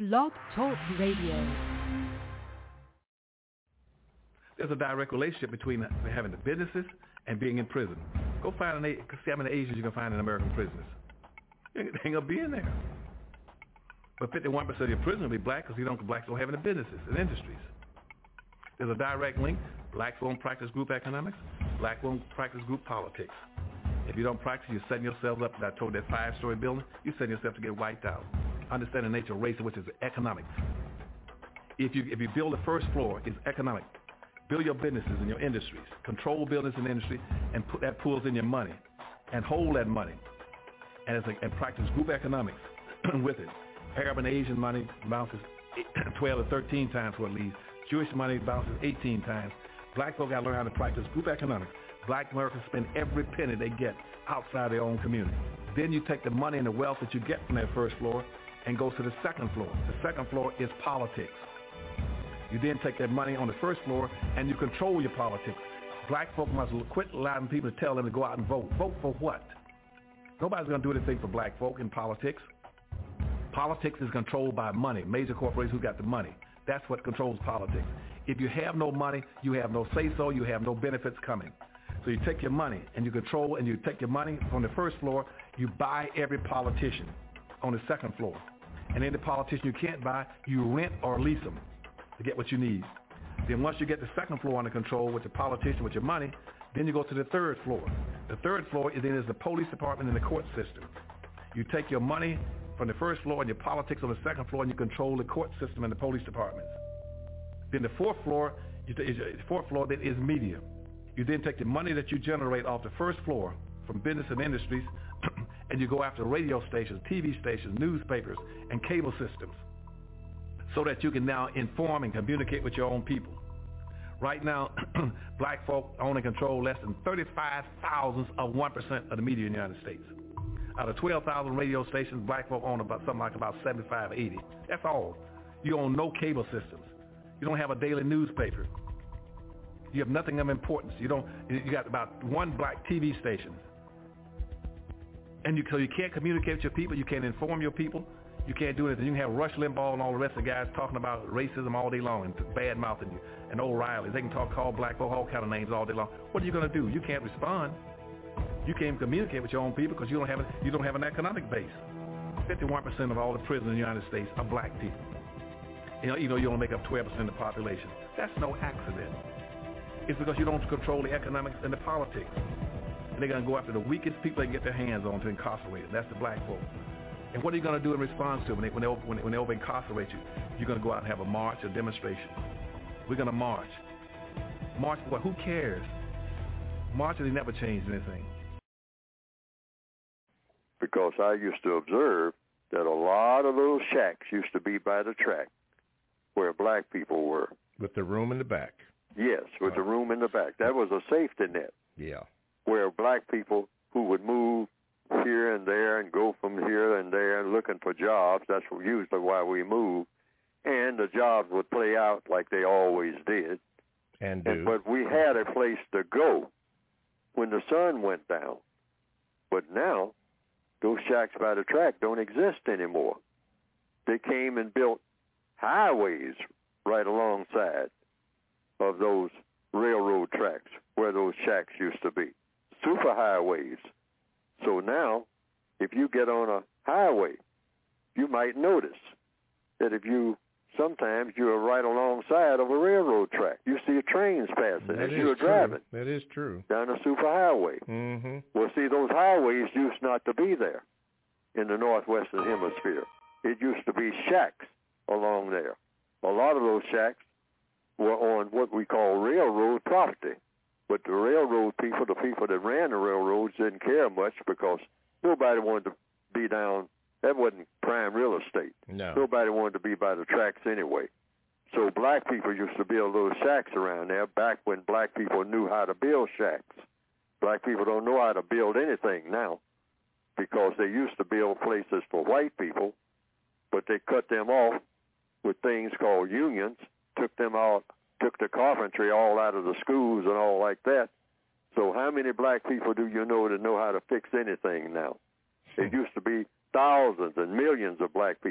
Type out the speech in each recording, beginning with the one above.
Blog Talk Radio. There's a direct relationship between having the businesses and being in prison. Go find see how many Asians you can find in American prisons. They ain't gonna be in there. But 51% of your prisoners will be black because blacks don't have any businesses and industries. There's a direct link. Blacks won't practice group economics. Blacks won't practice group politics. If you don't practice, you're setting yourself up. I told that 5-story building, you're setting yourself to get wiped out. Understand the nature of race, which is economics. If you build the first floor, it's economic. Build your businesses and your industries. Control business and industry, and put that pools in your money, and hold that money, and practice group economics with it. Arab and Asian money bounces 12 or 13 times what it leaves. Jewish money bounces 18 times. Black folk got to learn how to practice group economics. Black Americans spend every penny they get outside their own community. Then you take the money and the wealth that you get from that first floor and go to the second floor. The second floor is politics. You then take that money on the first floor and you control your politics. Black folk must quit allowing people to tell them to go out and vote. Vote for what? Nobody's going to do anything for black folk in politics. Politics is controlled by money, major corporations who got the money. That's what controls politics. If you have no money, you have no say-so, you have no benefits coming. So you take your money and you control, and you take your money from the first floor, you buy every politician on the second floor. And any politician you can't buy, you rent or lease them to get what you need. Then once you get the second floor under control with the politician, with your money, then you go to the third floor. The third floor is the police department and the court system. You take your money from the first floor and your politics on the second floor, and you control the court system and the police departments. Then the fourth floor then is media. You then take the money that you generate off the first floor from business and industries, and you go after radio stations, TV stations, newspapers, and cable systems, so that you can now inform and communicate with your own people. Right now, black folk own and control less than 35 thousandths of 1% of the media in the United States. Out of 12,000 radio stations, black folk own about 75, 80. That's all. You own no cable systems. You don't have a daily newspaper. You have nothing of importance. You got about one black TV station. And so you can't communicate with your people. You can't inform your people. You can't do anything. You can have Rush Limbaugh and all the rest of the guys talking about racism all day long and bad-mouthing you, and O'Reilly. They can call black folk all kind of names all day long. What are you going to do? You can't respond. You can't communicate with your own people because you don't have an economic base. 51% of all the prisoners in the United States are black people. You only make up 12% of the population. That's no accident. It's because you don't control the economics and the politics. And they're going to go after the weakest people they can get their hands on to incarcerate them. That's the black folk. And what are you going to do in response to it when they over-incarcerate you? You're going to go out and have a march, a demonstration. We're going to march. March for what? Who cares? Marching never changed anything. Because I used to observe that a lot of those shacks used to be by the track where black people were. With the room in the back. Yes, with the room in the back. That was a safety net. Yeah. Where black people who would move here and there and go from here and there looking for jobs, that's usually why we moved, and the jobs would play out like they always did. But we had a place to go when the sun went down. But now, those shacks by the track don't exist anymore. They came and built highways right alongside of those railroad tracks where those shacks used to be. Superhighways. So now, if you get on a highway, you might notice that sometimes you're right alongside of a railroad track. You see trains passing as you're driving. That is true. Down a superhighway. Mm-hmm. Well, see, those highways used not to be there in the northwestern hemisphere. It used to be shacks along there. A lot of those shacks were on what we call railroad property. But the railroad people, the people that ran the railroads, didn't care much because nobody wanted to be down. That wasn't prime real estate. No. Nobody wanted to be by the tracks anyway. So black people used to build little shacks around there back when black people knew how to build shacks. Black people don't know how to build anything now because they used to build places for white people, but they cut them off with things called unions, took the carpentry all out of the schools and all like that. So how many black people do you know that know how to fix anything now? It used to be thousands and millions of black people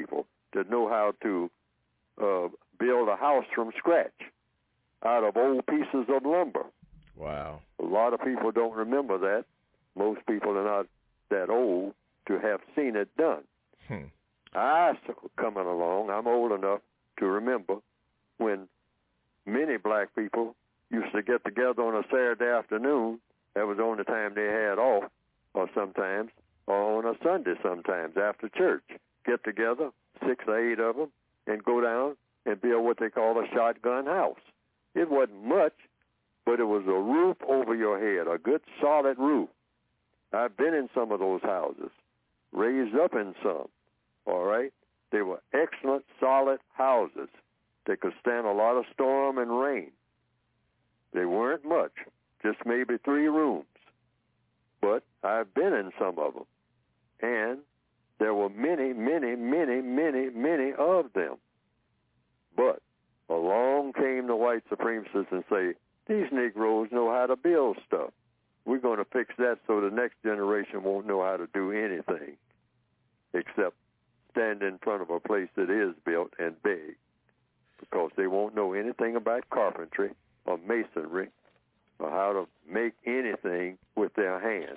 to know how to build a house from scratch out of old pieces of lumber. Wow. A lot of people don't remember that. Most people are not that old to have seen it done. Coming along, I'm old enough to remember when many black people used to get together on a Saturday afternoon. That was the only time they had off, or sometimes, or on a Sunday sometimes after church. Get together, 6 or 8 of them, and go down and build what they call a shotgun house. It wasn't much, but it was a roof over your head, a good solid roof. I've been in some of those houses, raised up in some, all right? They were excellent, solid houses. They could stand a lot of storm and rain. They weren't much, just maybe 3 rooms. But I've been in some of them, and there were many, many, many, many, many of them. But along came the white supremacists and say, these Negroes know how to build stuff. We're going to fix that so the next generation won't know how to do anything except stand in front of a place that is built and beg, because they won't know anything about carpentry or masonry or how to make anything with their hands.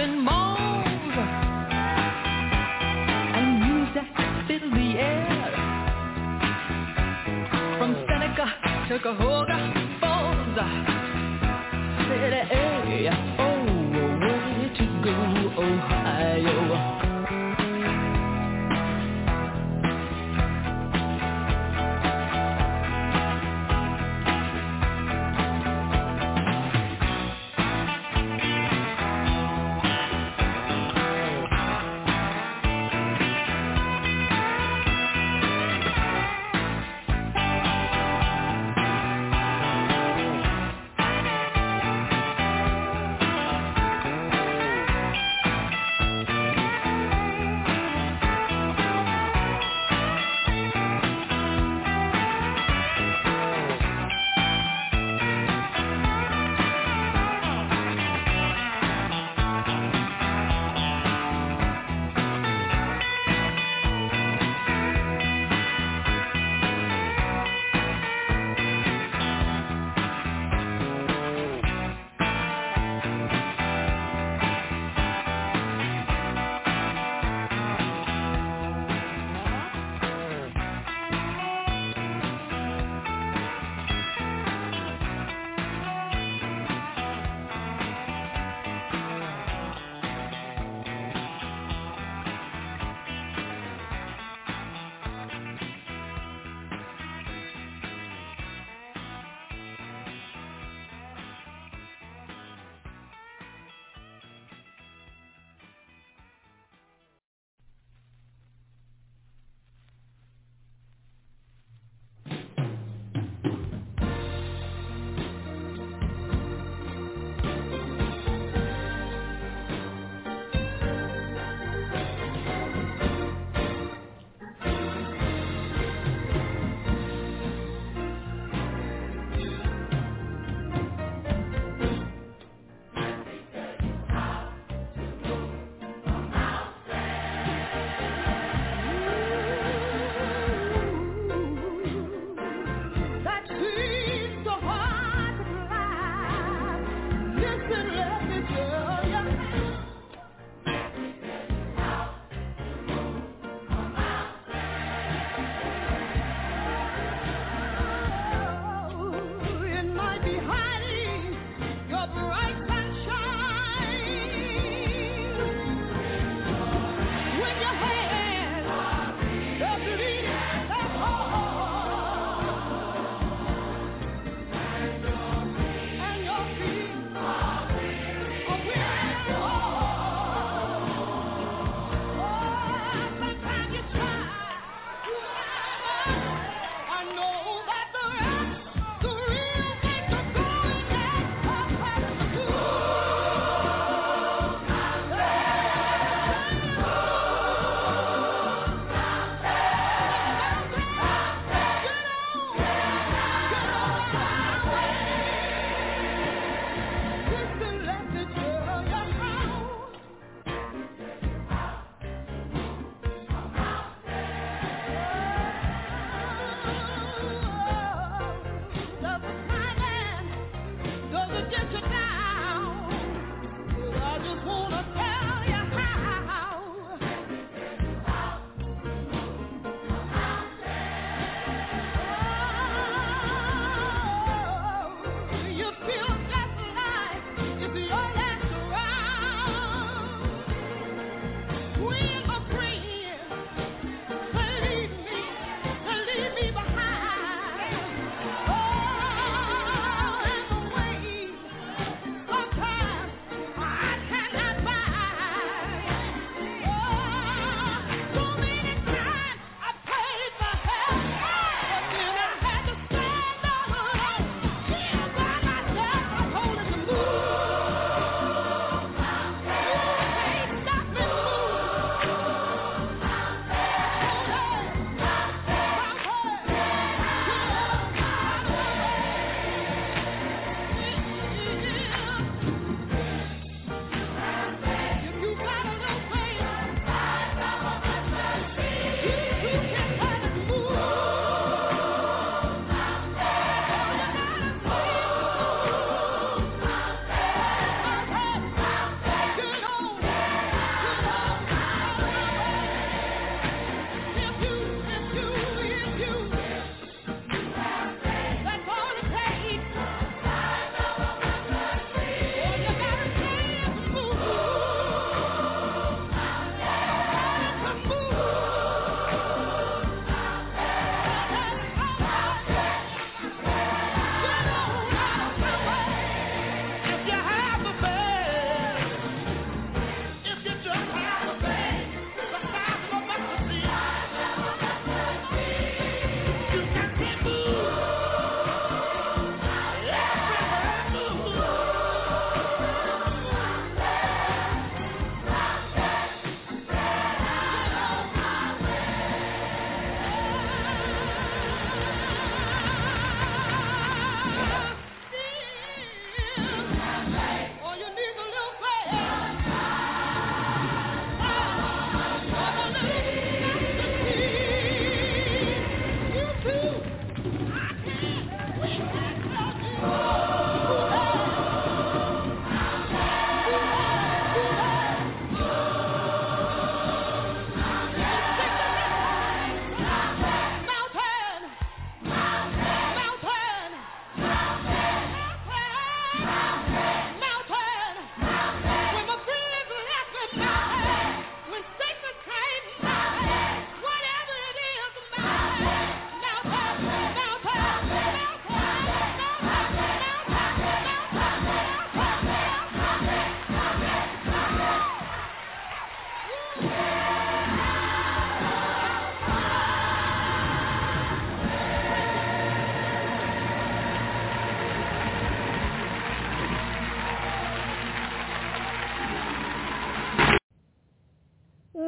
in malls, and music filled the air. From Seneca to Cahoga Falls, said, hey, oh, where to go, Ohio?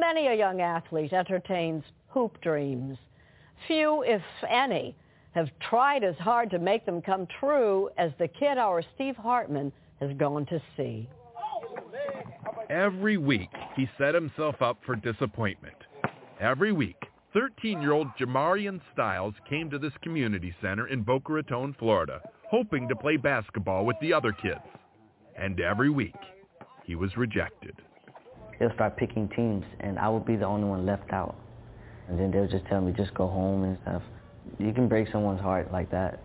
Many a young athlete entertains hoop dreams. Few, if any, have tried as hard to make them come true as the kid our Steve Hartman has gone to see. Every week, he set himself up for disappointment. Every week, 13-year-old Jamarian Styles came to this community center in Boca Raton, Florida, hoping to play basketball with the other kids. And every week, he was rejected. They'll start picking teams, and I would be the only one left out. And then they'll just tell me, just go home and stuff. You can break someone's heart like that.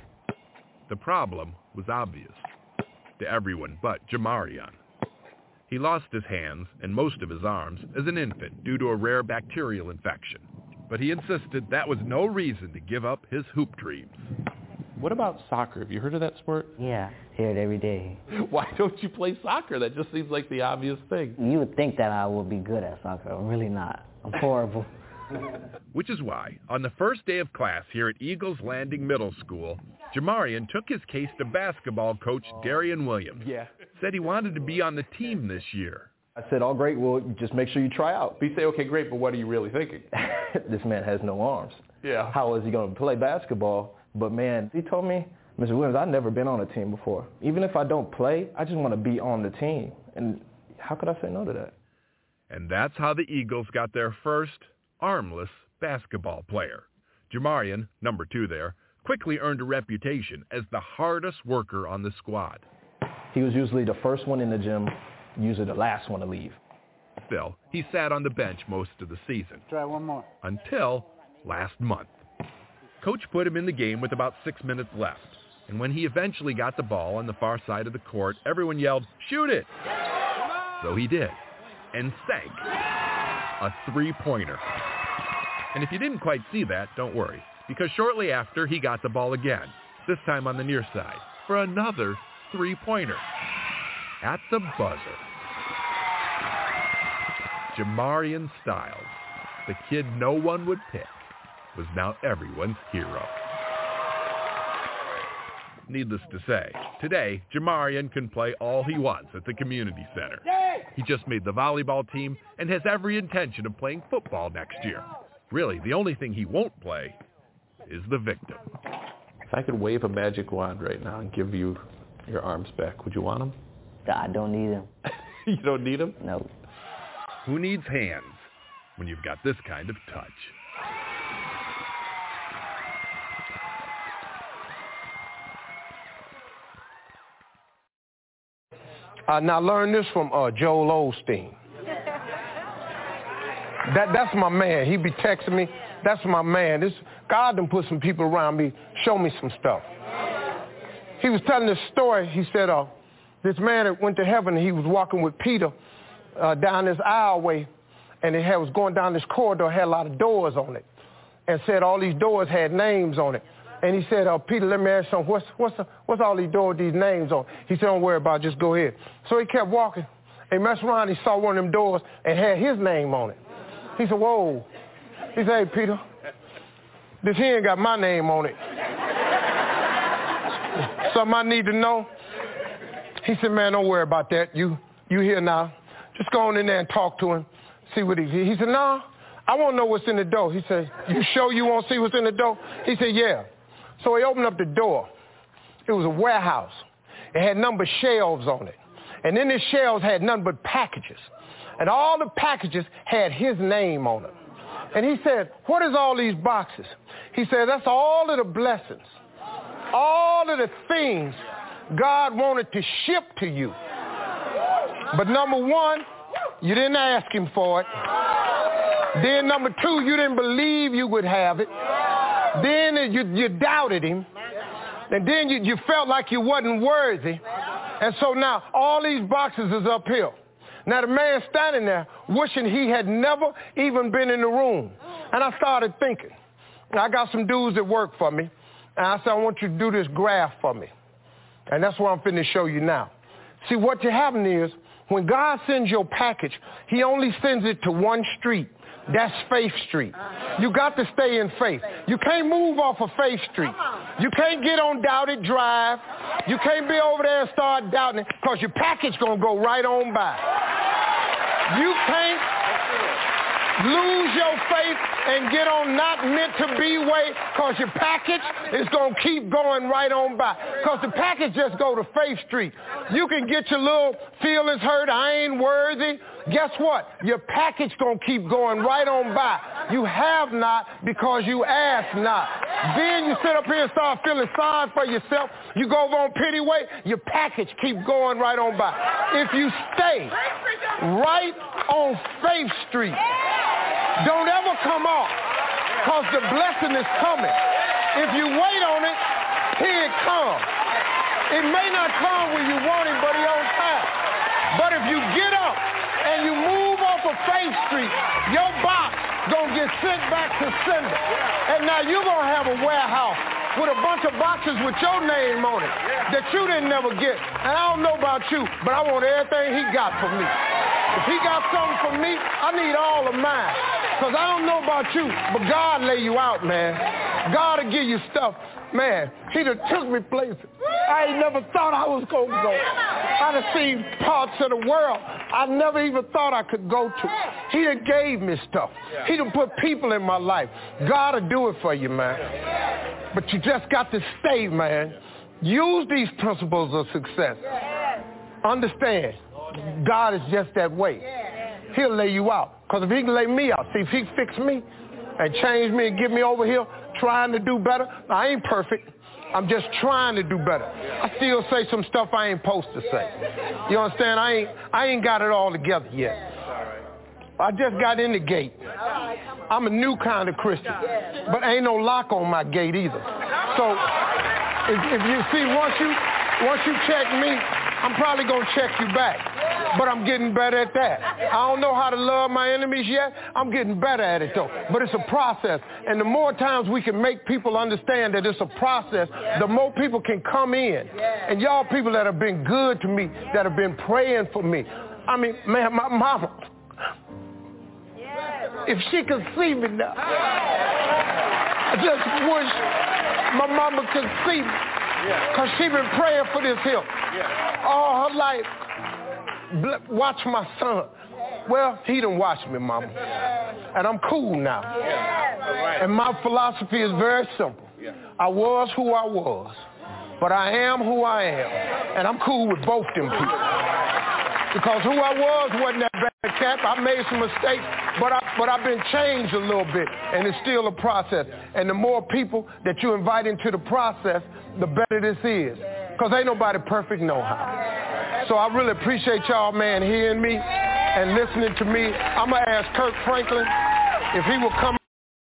The problem was obvious to everyone but Jamarian. He lost his hands and most of his arms as an infant due to a rare bacterial infection. But he insisted that was no reason to give up his hoop dreams. What about soccer? Have you heard of that sport? Yeah, hear it every day. Why don't you play soccer? That just seems like the obvious thing. You would think that I would be good at soccer. I'm really not. I'm horrible. Which is why, on the first day of class here at Eagles Landing Middle School, Jamarian took his case to basketball coach Darian Williams. Said he wanted to be on the team this year. I said, oh, great, well, just make sure you try out. You say, okay, great, but what are you really thinking? This man has no arms. Yeah. How is he going to play basketball? But, man, he told me, Mr. Williams, I've never been on a team before. Even if I don't play, I just want to be on the team. And how could I say no to that? And that's how the Eagles got their first armless basketball player. Jamarian, number 2 there, quickly earned a reputation as the hardest worker on the squad. He was usually the first one in the gym, usually the last one to leave. Still, he sat on the bench most of the season. Try one more. Until last month. Coach put him in the game with about 6 minutes left. And when he eventually got the ball on the far side of the court, everyone yelled, "Shoot it!" So he did, and sank a three-pointer. And if you didn't quite see that, don't worry, because shortly after, he got the ball again, this time on the near side, for another three-pointer at the buzzer. Jamarian Styles, the kid no one would pick, was now everyone's hero. Needless to say, today, Jamarian can play all he wants at the community center. He just made the volleyball team and has every intention of playing football next year. Really, the only thing he won't play is the victim. If I could wave a magic wand right now and give you your arms back, would you want them? I don't need them. You don't need them? No. Who needs hands when you've got this kind of touch? Now learn this from Joel Osteen. That's my man. He be texting me. That's my man. God done put some people around me, show me some stuff. He was telling this story. He said, this man that went to heaven, he was walking with Peter down this aisleway, and it was going down this corridor, had a lot of doors on it, and said all these doors had names on it. And he said, Peter, let me ask you something. What's all these doors, these names on? He said, don't worry about it, just go ahead. So he kept walking. And he messed around, he saw one of them doors and had his name on it. He said, whoa. He said, hey, Peter, this here ain't got my name on it. Something I need to know? He said, man, don't worry about that. You here now. Just go on in there and talk to him, see what he said, no, I want to know what's in the door. He said, you sure you want to see what's in the door? He said, yeah. So he opened up the door. It was a warehouse. It had number shelves on it. And then the shelves had nothing but packages. And all the packages had his name on them. And he said, what is all these boxes? He said, that's all of the blessings, all of the things God wanted to ship to you. But number one, you didn't ask him for it. Then number two, you didn't believe you would have it. Then you doubted him. And then you felt like you wasn't worthy. And so now all these boxes is uphill. Now the man standing there wishing he had never even been in the room. And I started thinking. I got some dudes that work for me. And I said, I want you to do this graph for me. And that's what I'm finna show you now. See, what you happen is, when God sends your package, he only sends it to one street. That's Faith Street. You got to stay in faith. You can't move off of Faith Street. You can't get on Doubted Drive. You can't be over there and start doubting it, because your package going to go right on by. You Lose your faith and get on not meant to be way, because your package is going to keep going right on by. Because the package just go to Faith Street. You can get your little feelings hurt, I ain't worthy. Guess what? Your package going to keep going right on by. You have not because you ask not. Then you sit up here and start feeling sorry for yourself. You go over on pity way, your package keep going right on by. If you stay right on Faith Street, don't ever come off, because the blessing is coming. If you wait on it, here it comes. It may not come when you want it, but it's on time. But if you get up and you move off of Faith Street, your box gonna get sent back to sender. And now you're gonna have a warehouse with a bunch of boxes with your name on it that you didn't never get. And I don't know about you, but I want everything he got for me. If he got something for me, I need all of mine. Because I don't know about you, but God lay you out, man. God will give you stuff. Man, he done took me places I ain't never thought I was going to go. I done seen parts of the world I never even thought I could go to. He done gave me stuff. He done put people in my life. God will do it for you, man. But you just got to stay, man. Use these principles of success. Understand, God is just that way. He'll lay you out. Because if he can lay me out, see, if he fix me and change me and get me over here trying to do better, I ain't perfect. I'm just trying to do better. I still say some stuff I ain't supposed to say. You understand? I ain't got it all together yet. I just got in the gate. I'm a new kind of Christian, but ain't no lock on my gate either. So if you see, once you check me, I'm probably going to check you back. But I'm getting better at that. I don't know how to love my enemies yet. I'm getting better at it, though. But it's a process. And the more times we can make people understand that it's a process, the more people can come in. And y'all people that have been good to me, that have been praying for me. I mean, man, my mama, if she could see me now, I just wish my mama could see me. Because she been praying for this here all her life. Watch my son. Well, he done watched me, mama. And I'm cool now. And my philosophy is very simple. I was who I was, but I am who I am. And I'm cool with both them people. Because who I was wasn't that bad cat. I made some mistakes, but I've been changed a little bit, and it's still a process. And the more people that you invite into the process, the better this is. Because ain't nobody perfect no how. So I really appreciate y'all, man, hearing me and listening to me. I'm going to ask Kirk Franklin if he will come.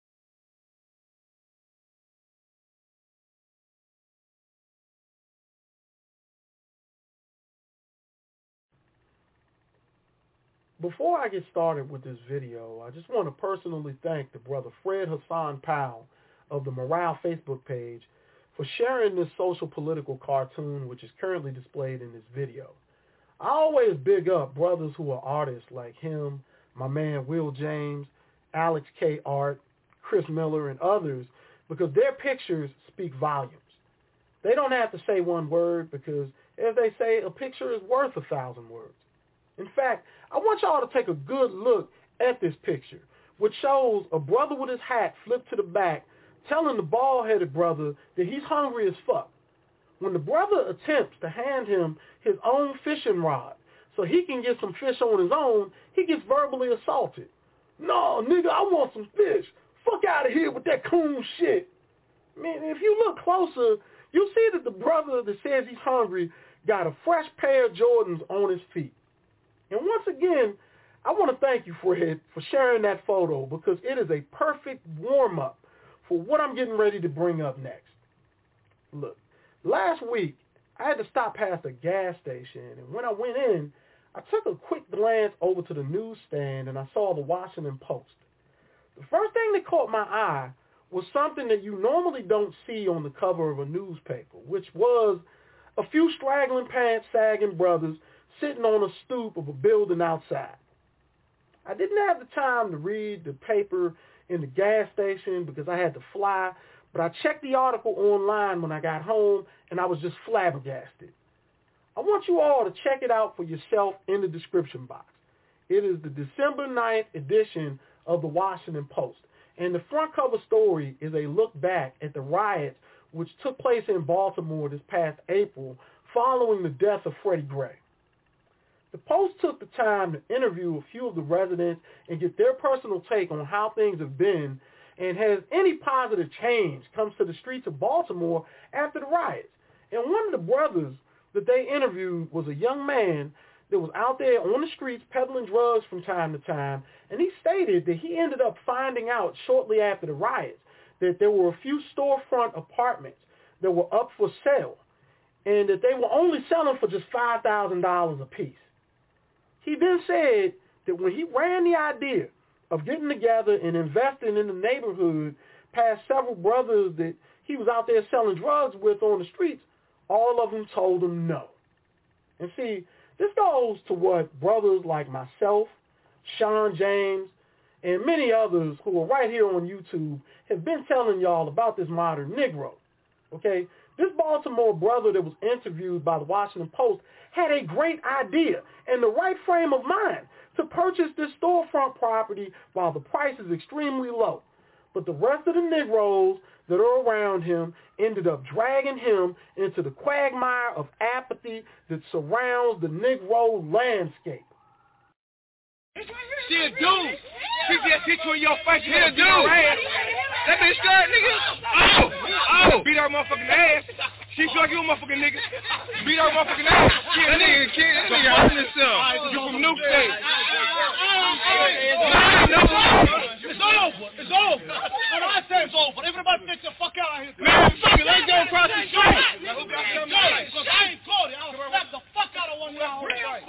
Before I get started with this video, I just want to personally thank the brother Fred Hassan Powell of the Morale Facebook page for sharing this social political cartoon, which is currently displayed in this video. I always big up brothers who are artists like him, my man Will James, Alex K. Art, Chris Miller, and others, because their pictures speak volumes. They don't have to say one word because, as they say, a picture is worth 1,000 words. In fact, I want y'all to take a good look at this picture, which shows a brother with his hat flipped to the back telling the bald-headed brother that he's hungry as fuck. When the brother attempts to hand him his own fishing rod so he can get some fish on his own, he gets verbally assaulted. No, nigga, I want some fish. Fuck out of here with that coon shit. Man, if you look closer, you'll see that the brother that says he's hungry got a fresh pair of Jordans on his feet. And once again, I want to thank you, Fred, for sharing that photo because it is a perfect warm-up for what I'm getting ready to bring up next. Look, last week, I had to stop past a gas station, and when I went in, I took a quick glance over to the newsstand, and I saw the Washington Post. The first thing that caught my eye was something that you normally don't see on the cover of a newspaper, which was a few straggling pants sagging brothers sitting on a stoop of a building outside. I didn't have the time to read the paper in the gas station because I had to fly, but I checked the article online when I got home, and I was just flabbergasted. I want you all to check it out for yourself in the description box. It is the December 9th edition of the Washington Post. And the front cover story is a look back at the riots which took place in Baltimore this past April following the death of Freddie Gray. The Post took the time to interview a few of the residents and get their personal take on how things have been and has any positive change comes to the streets of Baltimore after the riots. And one of the brothers that they interviewed was a young man that was out there on the streets peddling drugs from time to time, and he stated that he ended up finding out shortly after the riots that there were a few storefront apartments that were up for sale and that they were only selling for just $5,000 a piece. He then said that when he ran the idea of getting together and investing in the neighborhood past several brothers that he was out there selling drugs with on the streets, all of them told him no. And see, this goes to what brothers like myself, Sean James, and many others who are right here on YouTube have been telling y'all about this modern Negro. Okay? This Baltimore brother that was interviewed by the Washington Post had a great idea and the right frame of mind to purchase this storefront property while the price is extremely low. But the rest of the Negroes that are around him ended up dragging him into the quagmire of apathy that surrounds the Negro landscape. She a dude. She just hit you in your face. She a dude. That bitch scared, nigga. Oh. Beat her motherfucking ass. She feel like you a motherfucking nigga. Beat her motherfucking ass. She a nigga. That nigga hurting himself. You from New State. It's over. It's over. When I say it's over, everybody get the fuck out of here. Man, fuck it. Let's go across the street. Because I ain't caught it. I'll slap the fuck out of one now.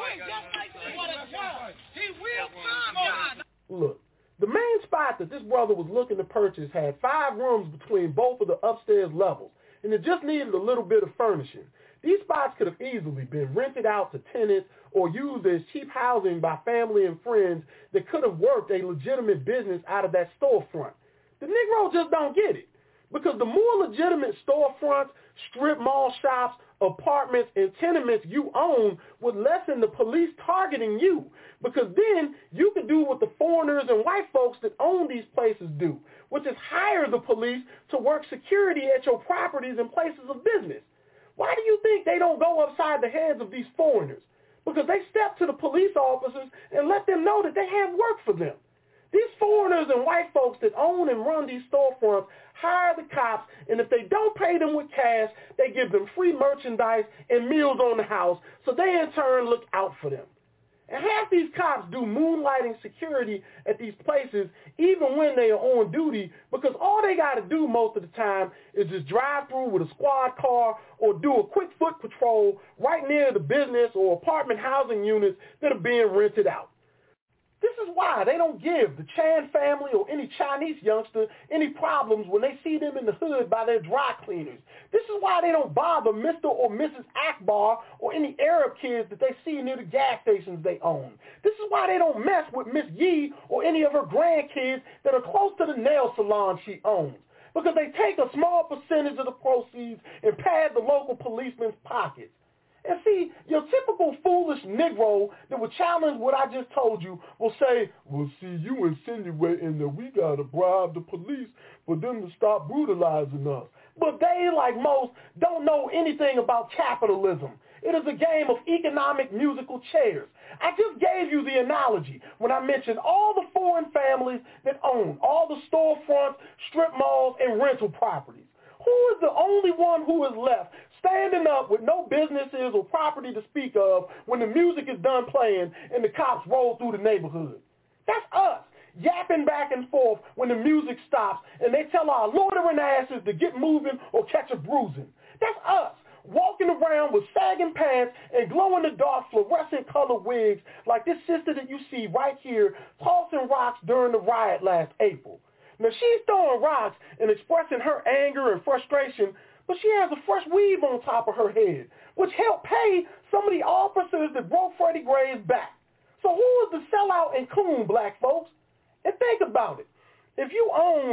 He will come. Look, the main spot that this brother was looking to purchase had 5 rooms between both of the upstairs levels, and it just needed a little bit of furnishing. These spots could have easily been rented out to tenants or used as cheap housing by family and friends that could have worked a legitimate business out of that storefront. The Negro just don't get it, because the more legitimate storefronts, strip mall shops, apartments, and tenements you own would lessen the police targeting you, because then you can do what the foreigners and white folks that own these places do, which is hire the police to work security at your properties and places of business. Why do you think they don't go upside the heads of these foreigners? Because they step to the police officers and let them know that they have work for them. These foreigners and white folks that own and run these storefronts hire the cops, and if they don't pay them with cash, they give them free merchandise and meals on the house, so they in turn look out for them. And half these cops do moonlighting security at these places even when they are on duty, because all they got to do most of the time is just drive through with a squad car or do a quick foot patrol right near the business or apartment housing units that are being rented out. This is why they don't give the Chan family or any Chinese youngster any problems when they see them in the hood by their dry cleaners. This is why they don't bother Mr. or Mrs. Akbar or any Arab kids that they see near the gas stations they own. This is why they don't mess with Miss Yee or any of her grandkids that are close to the nail salon she owns, because they take a small percentage of the proceeds and pad the local policeman's pockets. And see, your typical foolish Negro that would challenge what I just told you will say, well, see, you insinuating that we got to bribe the police for them to stop brutalizing us. But they, like most, don't know anything about capitalism. It is a game of economic musical chairs. I just gave you the analogy when I mentioned all the foreign families that own all the storefronts, strip malls, and rental properties. Who is the only one who is left standing up with no businesses or property to speak of when the music is done playing and the cops roll through the neighborhood? That's us, yapping back and forth when the music stops and they tell our loitering asses to get moving or catch a bruising. That's us, walking around with sagging pants and glow-in-the-dark fluorescent color wigs like this sister that you see right here tossing rocks during the riot last April. Now, she's throwing rocks and expressing her anger and frustration, but she has a fresh weave on top of her head, which helped pay some of the officers that broke Freddie Gray's back. So who is the sellout and coon, black folks? And think about it. If you own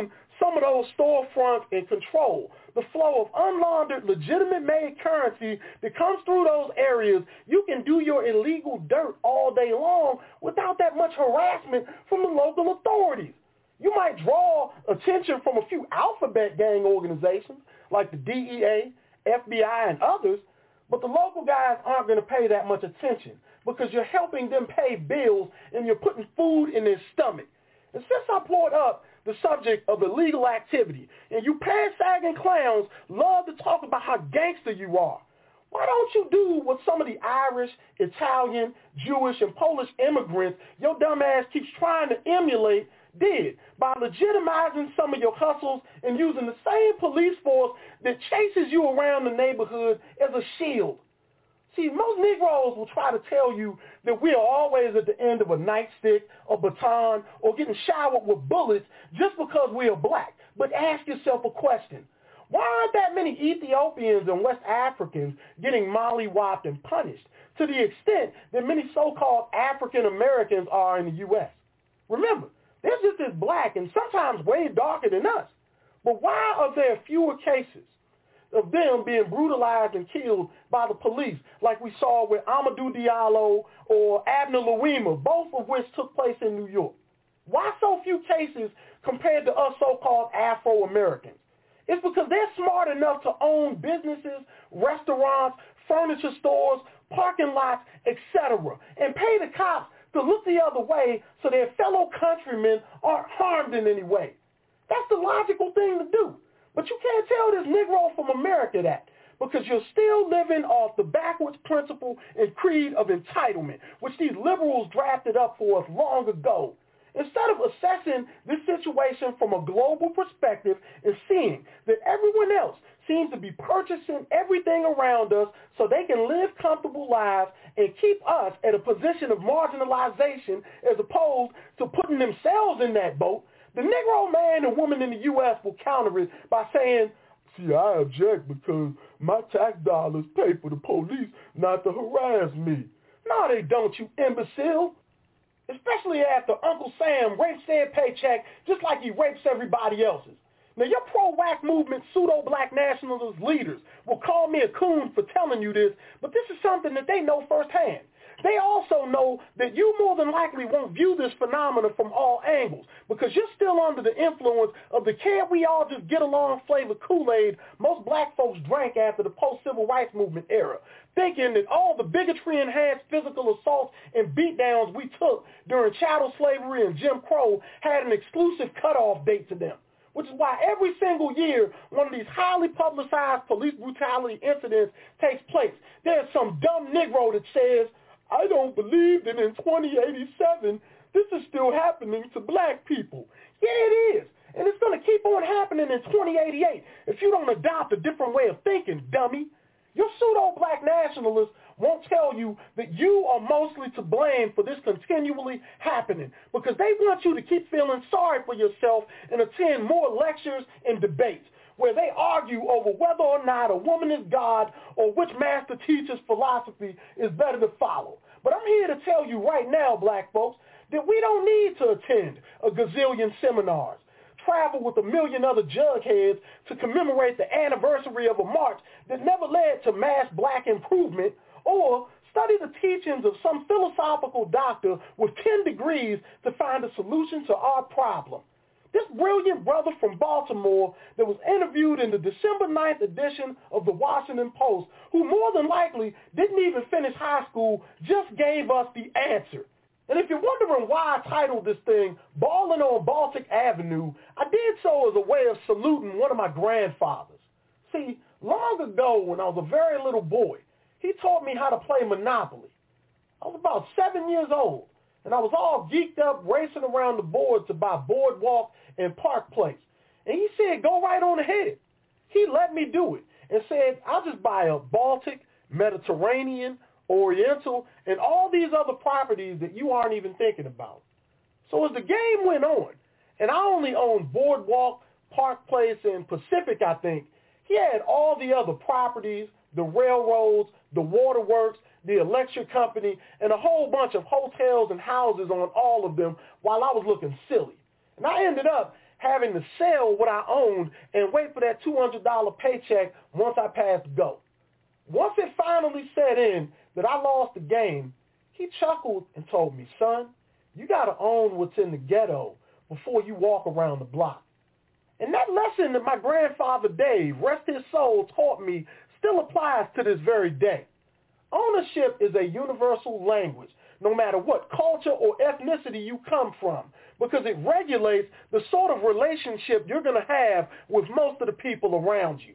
some of those storefronts and control the flow of unlaundered, legitimate-made currency that comes through those areas, you can do your illegal dirt all day long without that much harassment from the local authorities. You might draw attention from a few alphabet gang organizations like the DEA, FBI, and others, but the local guys aren't going to pay that much attention because you're helping them pay bills and you're putting food in their stomach. And since I brought up the subject of illegal activity, and you pants-sagging clowns love to talk about how gangster you are, why don't you do what some of the Irish, Italian, Jewish, and Polish immigrants your dumb ass keeps trying to emulate did by legitimizing some of your hustles and using the same police force that chases you around the neighborhood as a shield? See, most Negroes will try to tell you that we are always at the end of a nightstick, a baton, or getting showered with bullets just because we are black. But ask yourself a question. Why aren't that many Ethiopians and West Africans getting mollywopped and punished to the extent that many so-called African Americans are in the U.S.? Remember, they're just as black and sometimes way darker than us. But why are there fewer cases of them being brutalized and killed by the police, like we saw with Amadou Diallo or Abner Louima, both of which took place in New York? Why so few cases compared to us so-called Afro-Americans? It's because they're smart enough to own businesses, restaurants, furniture stores, parking lots, etc., and pay the cops to look the other way so their fellow countrymen aren't harmed in any way. That's the logical thing to do. But you can't tell this Negro from America that, because you're still living off the backwards principle and creed of entitlement, which these liberals drafted up for us long ago. Instead of assessing this situation from a global perspective and seeing that everyone else seems to be purchasing everything around us so they can live comfortable lives and keep us at a position of marginalization as opposed to putting themselves in that boat, the Negro man and woman in the U.S. will counter it by saying, see, I object because my tax dollars pay for the police not to harass me. No, they don't, you imbecile. Especially after Uncle Sam rapes their paycheck just like he rapes everybody else's. Now, your pro-whack movement pseudo-black nationalist leaders will call me a coon for telling you this, but this is something that they know firsthand. They also know that you more than likely won't view this phenomenon from all angles because you're still under the influence of the can't we all just get along flavor Kool-Aid most black folks drank after the post-civil rights movement era, thinking that all the bigotry-enhanced physical assaults and beatdowns we took during chattel slavery and Jim Crow had an exclusive cutoff date to them. Which is why every single year one of these highly publicized police brutality incidents takes place. There's some dumb Negro that says, I don't believe that in 2087 this is still happening to black people. Yeah, it is. And it's going to keep on happening in 2088 if you don't adopt a different way of thinking, dummy. Your pseudo-black nationalists won't tell you that you are mostly to blame for this continually happening because they want you to keep feeling sorry for yourself and attend more lectures and debates where they argue over whether or not a woman is God or which master teacher's philosophy is better to follow. But I'm here to tell you right now, black folks, that we don't need to attend a gazillion seminars, travel with 1 million other jugheads to commemorate the anniversary of a march that never led to mass black improvement, or study the teachings of some philosophical doctor with 10 degrees to find a solution to our problem. This brilliant brother from Baltimore that was interviewed in the December 9th edition of the Washington Post, who more than likely didn't even finish high school, just gave us the answer. And if you're wondering why I titled this thing Ballin' on Baltic Avenue, I did so as a way of saluting one of my grandfathers. See, long ago when I was a very little boy, he taught me how to play Monopoly. I was about 7 years old, and I was all geeked up racing around the board to buy Boardwalk and Park Place. And he said, go right on ahead. He let me do it and said, I'll just buy a Baltic, Mediterranean, Oriental, and all these other properties that you aren't even thinking about. So as the game went on, and I only owned Boardwalk, Park Place, and Pacific, I think, he had all the other properties, the railroads, the waterworks, the electric company, and a whole bunch of hotels and houses on all of them while I was looking silly. And I ended up having to sell what I owned and wait for that $200 paycheck once I passed go. Once it finally set in that I lost the game, he chuckled and told me, son, you got to own what's in the ghetto before you walk around the block. And that lesson that my grandfather Dave, rest his soul, taught me still applies to this very day. Ownership is a universal language, no matter what culture or ethnicity you come from, because it regulates the sort of relationship you're going to have with most of the people around you.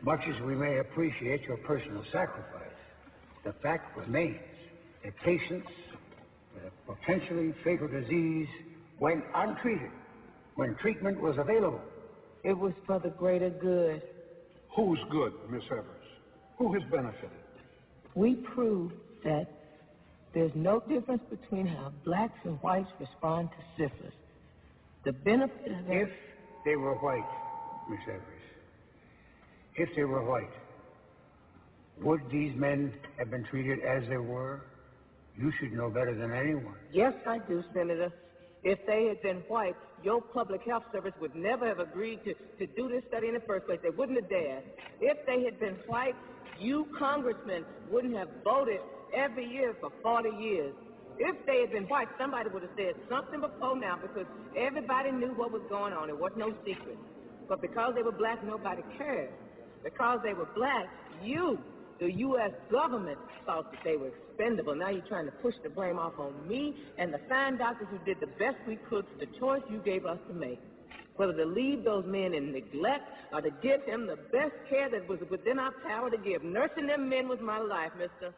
Much as we may appreciate your personal sacrifice, the fact remains that patients with a potentially fatal disease went untreated when treatment was available. It was for the greater good. Who's good, Miss Evers? Who has benefited? We proved that there's no difference between how blacks and whites respond to syphilis. The benefit of that... If they were white, Miss Evers, if they were white, would these men have been treated as they were? You should know better than anyone. Yes, I do, Senator. If they had been white, your public health service would never have agreed to do this study in the first place. They wouldn't have dared. If they had been white, you congressmen wouldn't have voted every year for 40 years. If they had been white, somebody would have said something before now because everybody knew what was going on. It was no secret. But because they were black, nobody cared. Because they were black, you, the U.S. government, thought that they were expendable. Now you're trying to push the blame off on me and the fine doctors who did the best we could for the choice you gave us to make. Whether to leave those men in neglect or to give them the best care that was within our power to give. Nursing them men was my life, mister.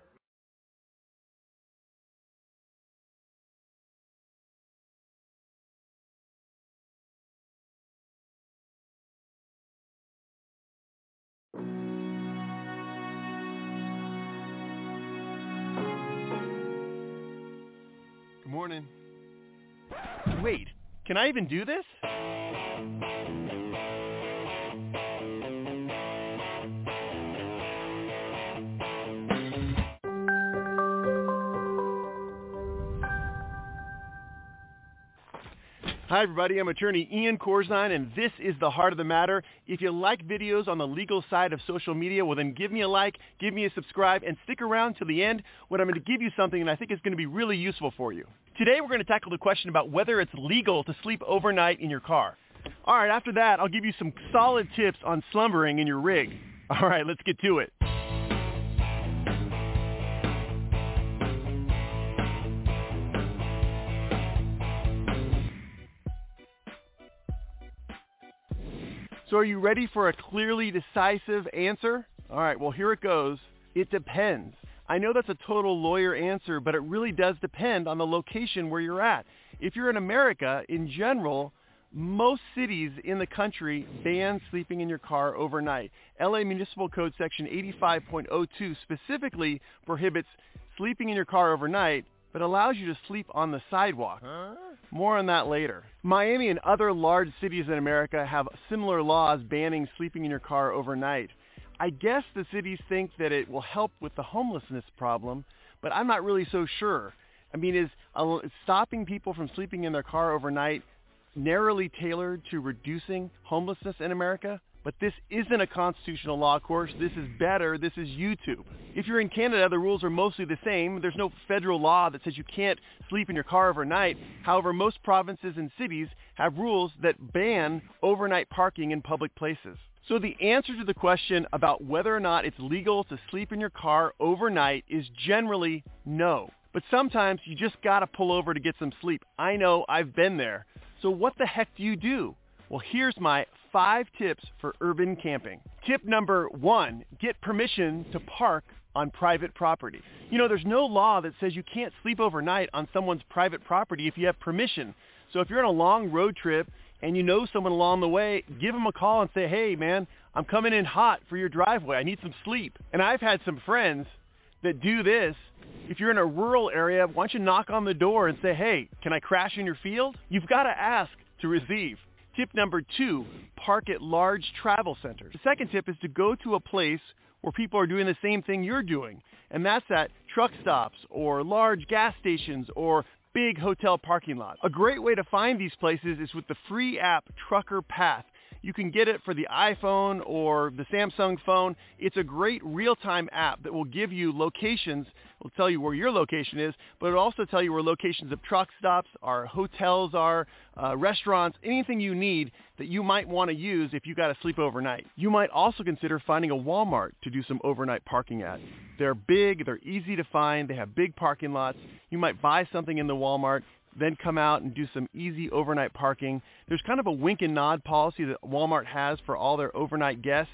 Good morning. Wait, can I even do this? Hi everybody, I'm attorney Ian Corzine and this is The Heart of the Matter. If you like videos on the legal side of social media, well then give me a like, give me a subscribe, and stick around till the end when I'm going to give you something that I think is going to be really useful for you. Today we're going to tackle the question about whether it's legal to sleep overnight in your car. Alright, after that I'll give you some solid tips on slumbering in your rig. Alright, let's get to it. So are you ready for a clearly decisive answer? All right, well, here it goes. It depends. I know that's a total lawyer answer, but it really does depend on the location where you're at. If you're in America, in general, most cities in the country ban sleeping in your car overnight. LA Municipal Code Section 85.02 specifically prohibits sleeping in your car overnight, but allows you to sleep on the sidewalk. More on that later. Miami and other large cities in America have similar laws banning sleeping in your car overnight. I guess the cities think that it will help with the homelessness problem, but I'm not really so sure. I mean, is stopping people from sleeping in their car overnight narrowly tailored to reducing homelessness in America? But this isn't a constitutional law, of course. This is better. This is YouTube. If you're in Canada, the rules are mostly the same. There's no federal law that says you can't sleep in your car overnight. However, most provinces and cities have rules that ban overnight parking in public places. So the answer to the question about whether or not it's legal to sleep in your car overnight is generally no. But sometimes you just gotta pull over to get some sleep. I know, I've been there. So what the heck do you do? Well, here's my 5 tips for urban camping. Tip number 1, get permission to park on private property. You know, there's no law that says you can't sleep overnight on someone's private property if you have permission. So if you're on a long road trip and you know someone along the way, give them a call and say, hey man, I'm coming in hot for your driveway. I need some sleep. And I've had some friends that do this. If you're in a rural area, why don't you knock on the door and say, hey, can I crash in your field? You've got to ask to receive. Tip number 2, park at large travel centers. The second tip is to go to a place where people are doing the same thing you're doing, and that's at truck stops or large gas stations or big hotel parking lots. A great way to find these places is with the free app Trucker Path. You can get it for the iPhone or the Samsung phone. It's a great real-time app that will give you locations. It'll tell you where your location is, but it'll also tell you where locations of truck stops are, hotels are, restaurants, anything you need that you might want to use if you got to sleep overnight. You might also consider finding a Walmart to do some overnight parking at. They're big, they're easy to find, they have big parking lots. You might buy something in the Walmart, then come out and do some easy overnight parking. There's kind of a wink and nod policy that Walmart has for all their overnight guests.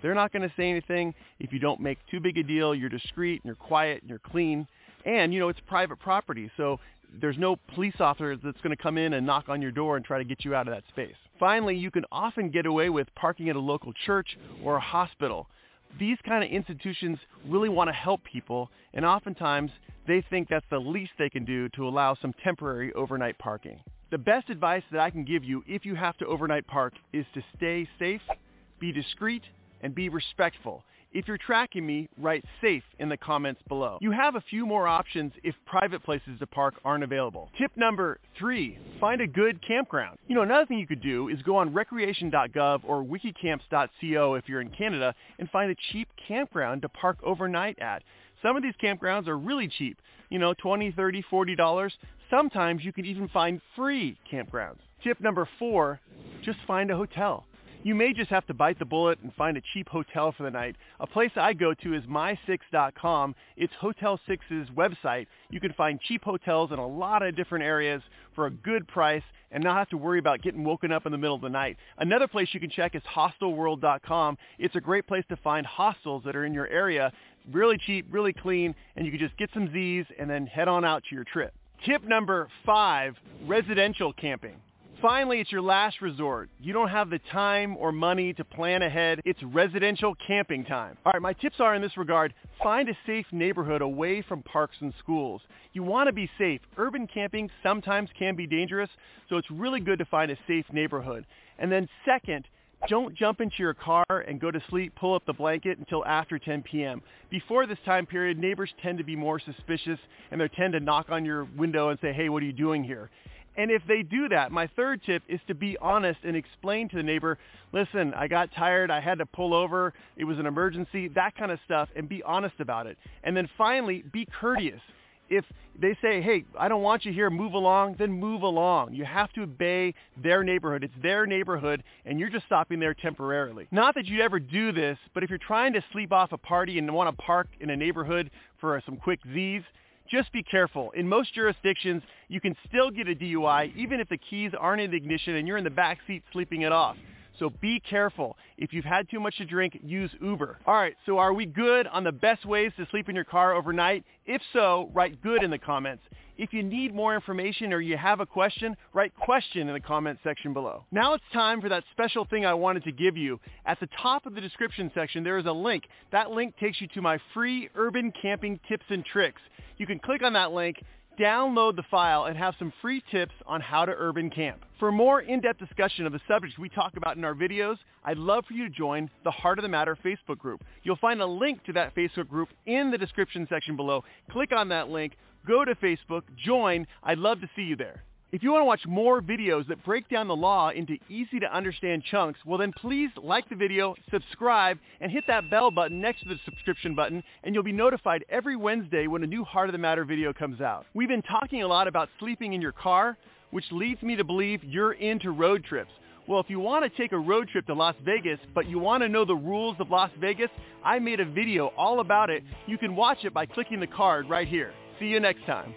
They're not going to say anything if you don't make too big a deal. You're discreet, and you're quiet, and you're clean. And, it's private property, so there's no police officer that's going to come in and knock on your door and try to get you out of that space. Finally, you can often get away with parking at a local church or a hospital. These kind of institutions really want to help people, and oftentimes they think that's the least they can do to allow some temporary overnight parking. The best advice that I can give you if you have to overnight park is to stay safe, be discreet, and be respectful. If you're tracking me, write safe in the comments below. You have a few more options if private places to park aren't available. Tip number 3, find a good campground. Another thing you could do is go on recreation.gov or wikicamps.co if you're in Canada and find a cheap campground to park overnight at. Some of these campgrounds are really cheap, $20, $30, $40. Sometimes you can even find free campgrounds. Tip number 4, just find a hotel. You may just have to bite the bullet and find a cheap hotel for the night. A place I go to is my6.com. It's Hotel 6's website. You can find cheap hotels in a lot of different areas for a good price and not have to worry about getting woken up in the middle of the night. Another place you can check is hostelworld.com. It's a great place to find hostels that are in your area, really cheap, really clean, and you can just get some Z's and then head on out to your trip. Tip number 5, residential camping. Finally, it's your last resort. You don't have the time or money to plan ahead. It's residential camping time. All right, my tips are in this regard: find a safe neighborhood away from parks and schools. You want to be safe. Urban camping sometimes can be dangerous, so it's really good to find a safe neighborhood. And then second, don't jump into your car and go to sleep, pull up the blanket until after 10 p.m. Before this time period, neighbors tend to be more suspicious, and they tend to knock on your window and say, hey, what are you doing here? And if they do that, my third tip is to be honest and explain to the neighbor, listen, I got tired, I had to pull over, it was an emergency, that kind of stuff, and be honest about it. And then finally, be courteous. If they say, hey, I don't want you here, move along, then move along. You have to obey their neighborhood. It's their neighborhood, and you're just stopping there temporarily. Not that you'd ever do this, but if you're trying to sleep off a party and want to park in a neighborhood for some quick Z's, just be careful. In most jurisdictions, you can still get a DUI even if the keys aren't in the ignition and you're in the back seat sleeping it off. So be careful. If you've had too much to drink, use Uber. All right, so are we good on the best ways to sleep in your car overnight? If so, write good in the comments. If you need more information or you have a question, write question in the comment section below. Now it's time for that special thing I wanted to give you. At the top of the description section, there is a link. That link takes you to my free urban camping tips and tricks. You can click on that link, download the file, and have some free tips on how to urban camp. For more in-depth discussion of the subjects we talk about in our videos, I'd love for you to join the Heart of the Matter Facebook group. You'll find a link to that Facebook group in the description section below. Click on that link, go to Facebook, join. I'd love to see you there. If you want to watch more videos that break down the law into easy-to-understand chunks, well then please like the video, subscribe, and hit that bell button next to the subscription button, and you'll be notified every Wednesday when a new Heart of the Matter video comes out. We've been talking a lot about sleeping in your car, which leads me to believe you're into road trips. Well, if you want to take a road trip to Las Vegas, but you want to know the rules of Las Vegas, I made a video all about it. You can watch it by clicking the card right here. See you next time.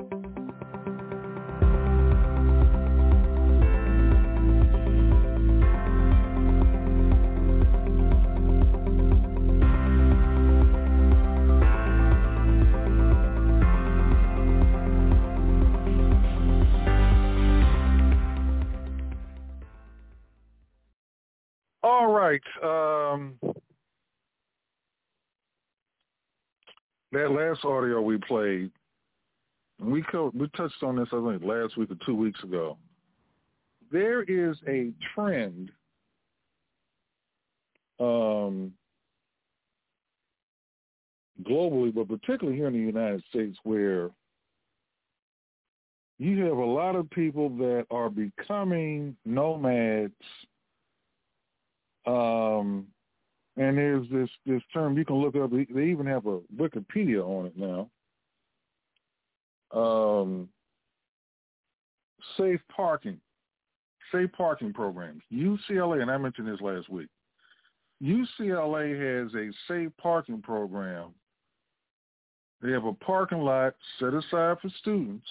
All right. That last audio we played, we touched on this, I think, last week or 2 weeks ago. There is a trend globally, but particularly here in the United States, where you have a lot of people that are becoming nomads. And there's this term you can look up. They even have a Wikipedia on it now. Safe parking programs. UCLA, and I mentioned this last week. UCLA has a safe parking program. They have a parking lot set aside for students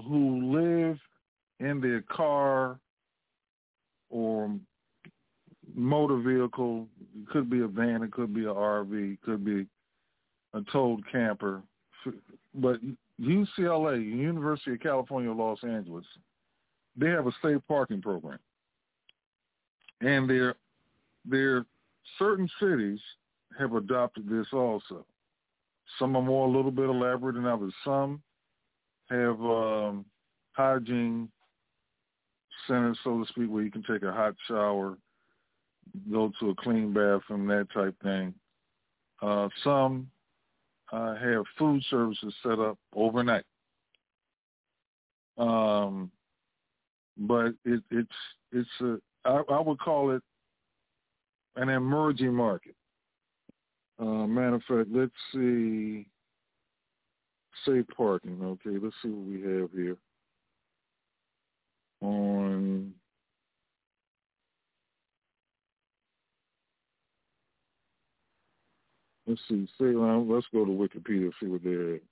who live in their car or motor vehicle. It could be a van, it could be an RV, it could be a towed camper. But UCLA, University of California, Los Angeles, they have a safe parking program. And there certain cities have adopted this also. Some are more a little bit elaborate than others. Some have hygiene centers, so to speak, where you can take a hot shower, go to a clean bathroom, that type thing. Some have food services set up overnight. But I would call it an emerging market. Matter of fact, let's see. Safe parking. Okay, let's see what we have here. Let's see. Let's go to Wikipedia, see what they're at.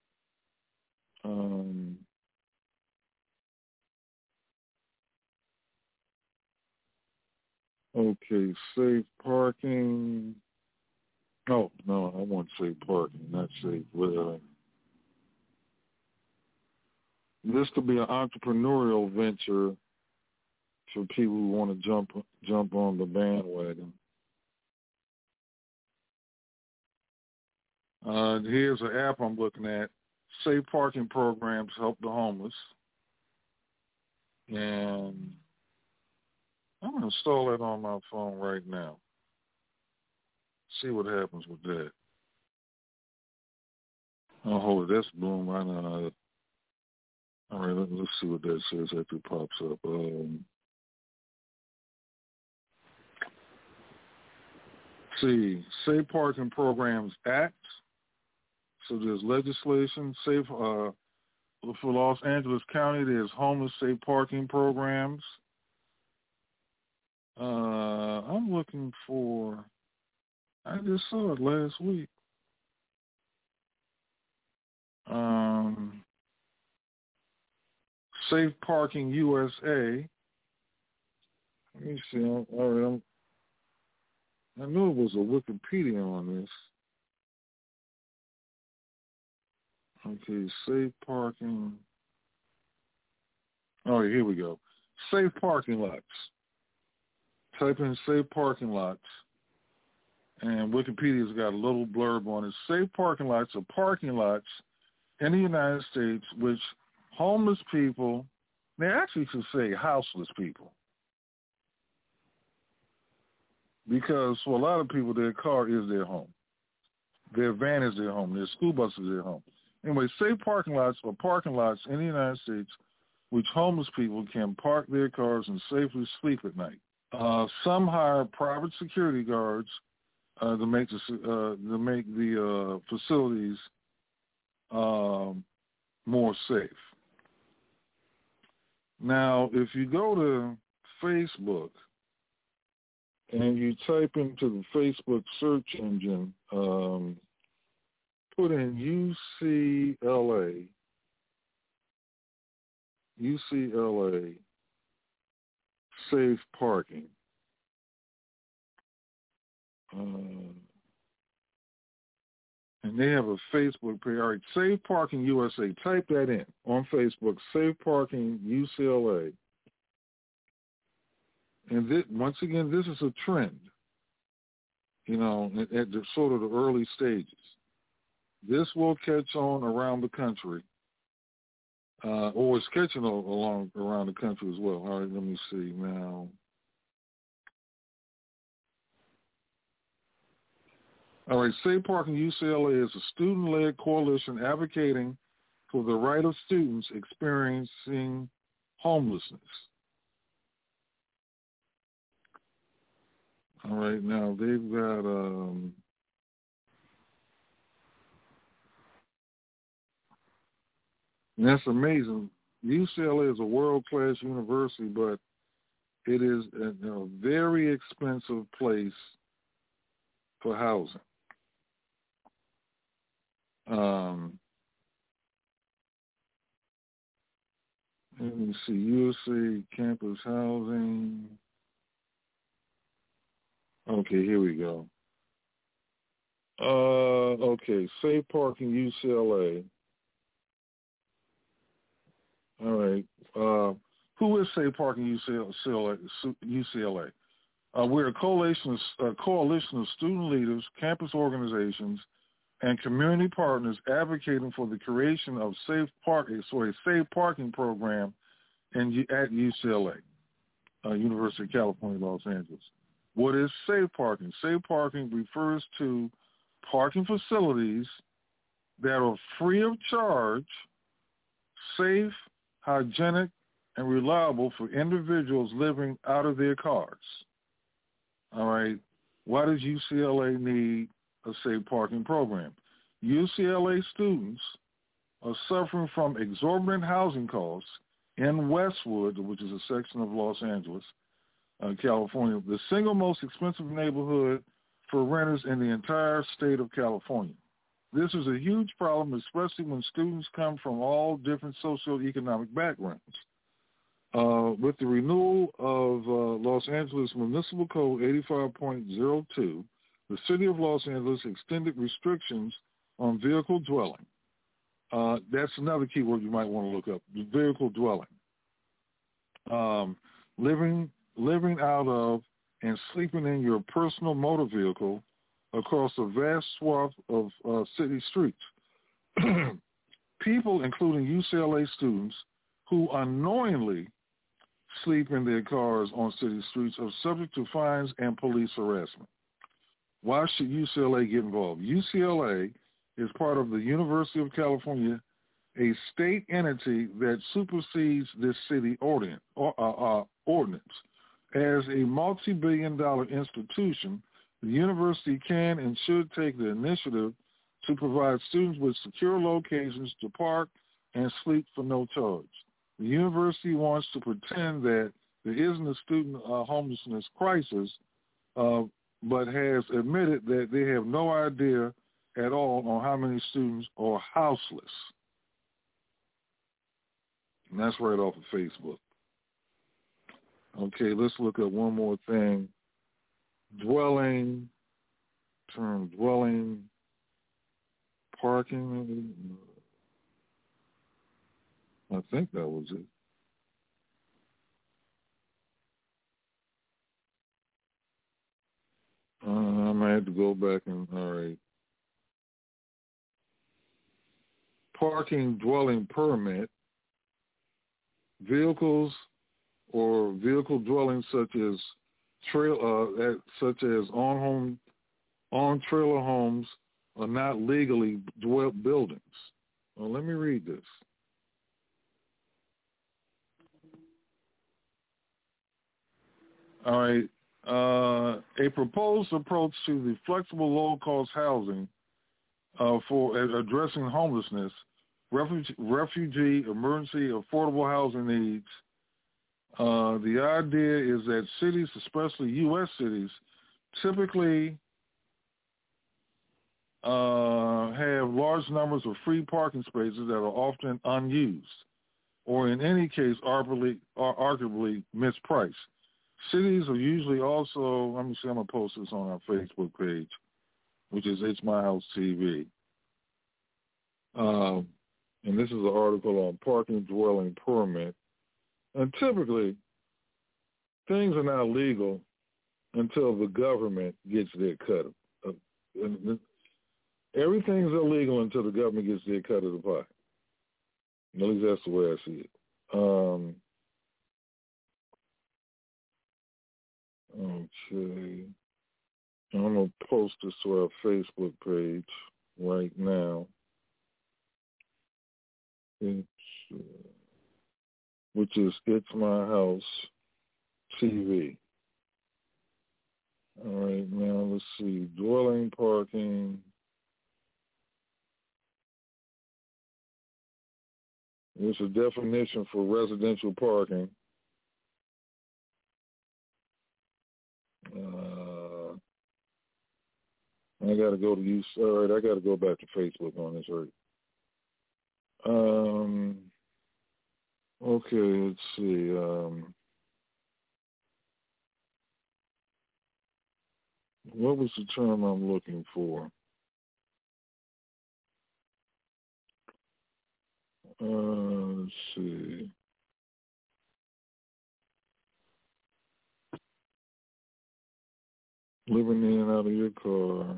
Okay, safe parking. Oh, no, I want safe parking, not safe. This could be an entrepreneurial venture for people who want to jump on the bandwagon. Here's an app I'm looking at. Safe parking programs help the homeless. And I'm going to install it on my phone right now. See what happens with that. Oh, hold it. That's boom. I know. All right, let's see what that says after it pops up. See, Safe Parking Programs Act. So there's legislation. For Los Angeles County, there's homeless safe parking programs. I'm looking for, I just saw it last week. Safe Parking USA. Let me see. All right, I knew it was a Wikipedia on this. Okay, safe parking. Oh, here we go. Safe parking lots. Type in safe parking lots, and Wikipedia's got a little blurb on it. Safe parking lots are parking lots in the United States which homeless people, they actually should say houseless people, because for a lot of people, their car is their home. Their van is their home. Their school bus is their home. Anyway, safe parking lots are parking lots in the United States which homeless people can park their cars and safely sleep at night. Some hire private security guards to make the facilities more safe. Now, if you go to Facebook and you type into the Facebook search engine, put in UCLA safe parking. And they have a Facebook page. All right, Safe Parking USA. Type that in on Facebook. Safe Parking UCLA. And once again, this is a trend. You know, at the sort of the early stages. This will catch on around the country. Or it's catching along around the country as well. All right, let me see now. All right, Safe Parking UCLA is a student-led coalition advocating for the right of students experiencing homelessness. All right, now they've got and that's amazing. UCLA is a world-class university, but it is a very expensive place for housing. Let me see, USC campus housing. Okay, here we go. Okay, safe parking UCLA. All right. Who is Safe Parking UCLA? We're a coalition of student leaders, campus organizations, and community partners advocating for the creation of a safe parking program at UCLA, University of California, Los Angeles. What is safe parking? Safe parking refers to parking facilities that are free of charge, safe, hygienic, and reliable for individuals living out of their cars. All right. Why does UCLA need a safe parking program? UCLA students are suffering from exorbitant housing costs in Westwood, which is a section of Los Angeles, California, the single most expensive neighborhood for renters in the entire state of California. This is a huge problem, especially when students come from all different socioeconomic backgrounds. With the renewal of Los Angeles Municipal Code 85.02, the City of Los Angeles extended restrictions on vehicle dwelling. That's another keyword you might want to look up, vehicle dwelling. Living out of and sleeping in your personal motor vehicle across a vast swath of city streets. People, including UCLA students, who unknowingly sleep in their cars on city streets are subject to fines and police harassment. Why should UCLA get involved? UCLA is part of the University of California, a state entity that supersedes this city ordinance. As a multi-billion-dollar institution, the university can and should take the initiative to provide students with secure locations to park and sleep for no charge. The university wants to pretend that there isn't a student homelessness crisis, but has admitted that they have no idea at all on how many students are houseless. And that's right off of Facebook. Okay, let's look at one more thing. Dwelling, parking. I think that was it. I might have to go back and, all right. Parking dwelling permit. Vehicles or vehicle dwellings such as on trailer homes are not legally dwelt buildings. Well, let me read this. All right. A proposed approach to the flexible low-cost housing for addressing homelessness, refugee, emergency, affordable housing needs. The idea is that cities, especially U.S. cities, typically have large numbers of free parking spaces that are often unused, or in any case, arguably mispriced. Cities are usually also, let me see, I'm going to post this on our Facebook page, which is It's My House TV. And this is an article on parking dwelling permit. And typically, things are not legal until the government gets their cut. Everything's illegal until the government gets their cut of the pie. At least that's the way I see it. Okay. I'm going to post this to our Facebook page right now. Which is It's My House TV. All right, now let's see. Dwelling parking. There's a definition for residential parking. I got to go to use. All right, I got to go back to Facebook on this. Right. Okay, let's see. What was the term I'm looking for? Let's see. Living in and out of your car.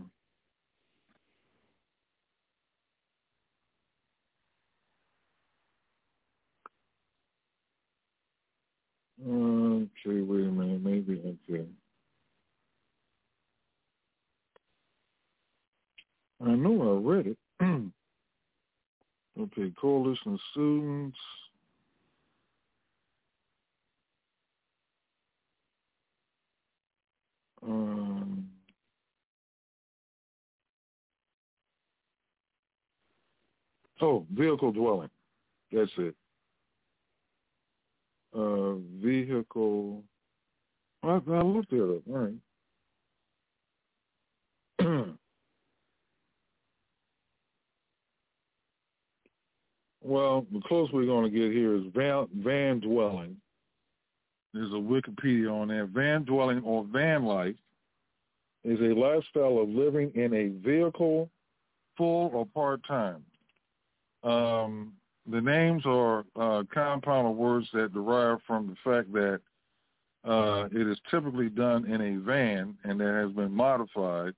Okay, wait a minute. Maybe, okay. I know I read it. Okay, Coalition of Students. Vehicle dwelling. That's it. Vehicle. I looked it up. All right. Well, the closest we're going to get here is van dwelling. There's a Wikipedia on there. Van dwelling or van life is a lifestyle of living in a vehicle full or part-time. The names are compound of words that derive from the fact that it is typically done in a van and that has been modified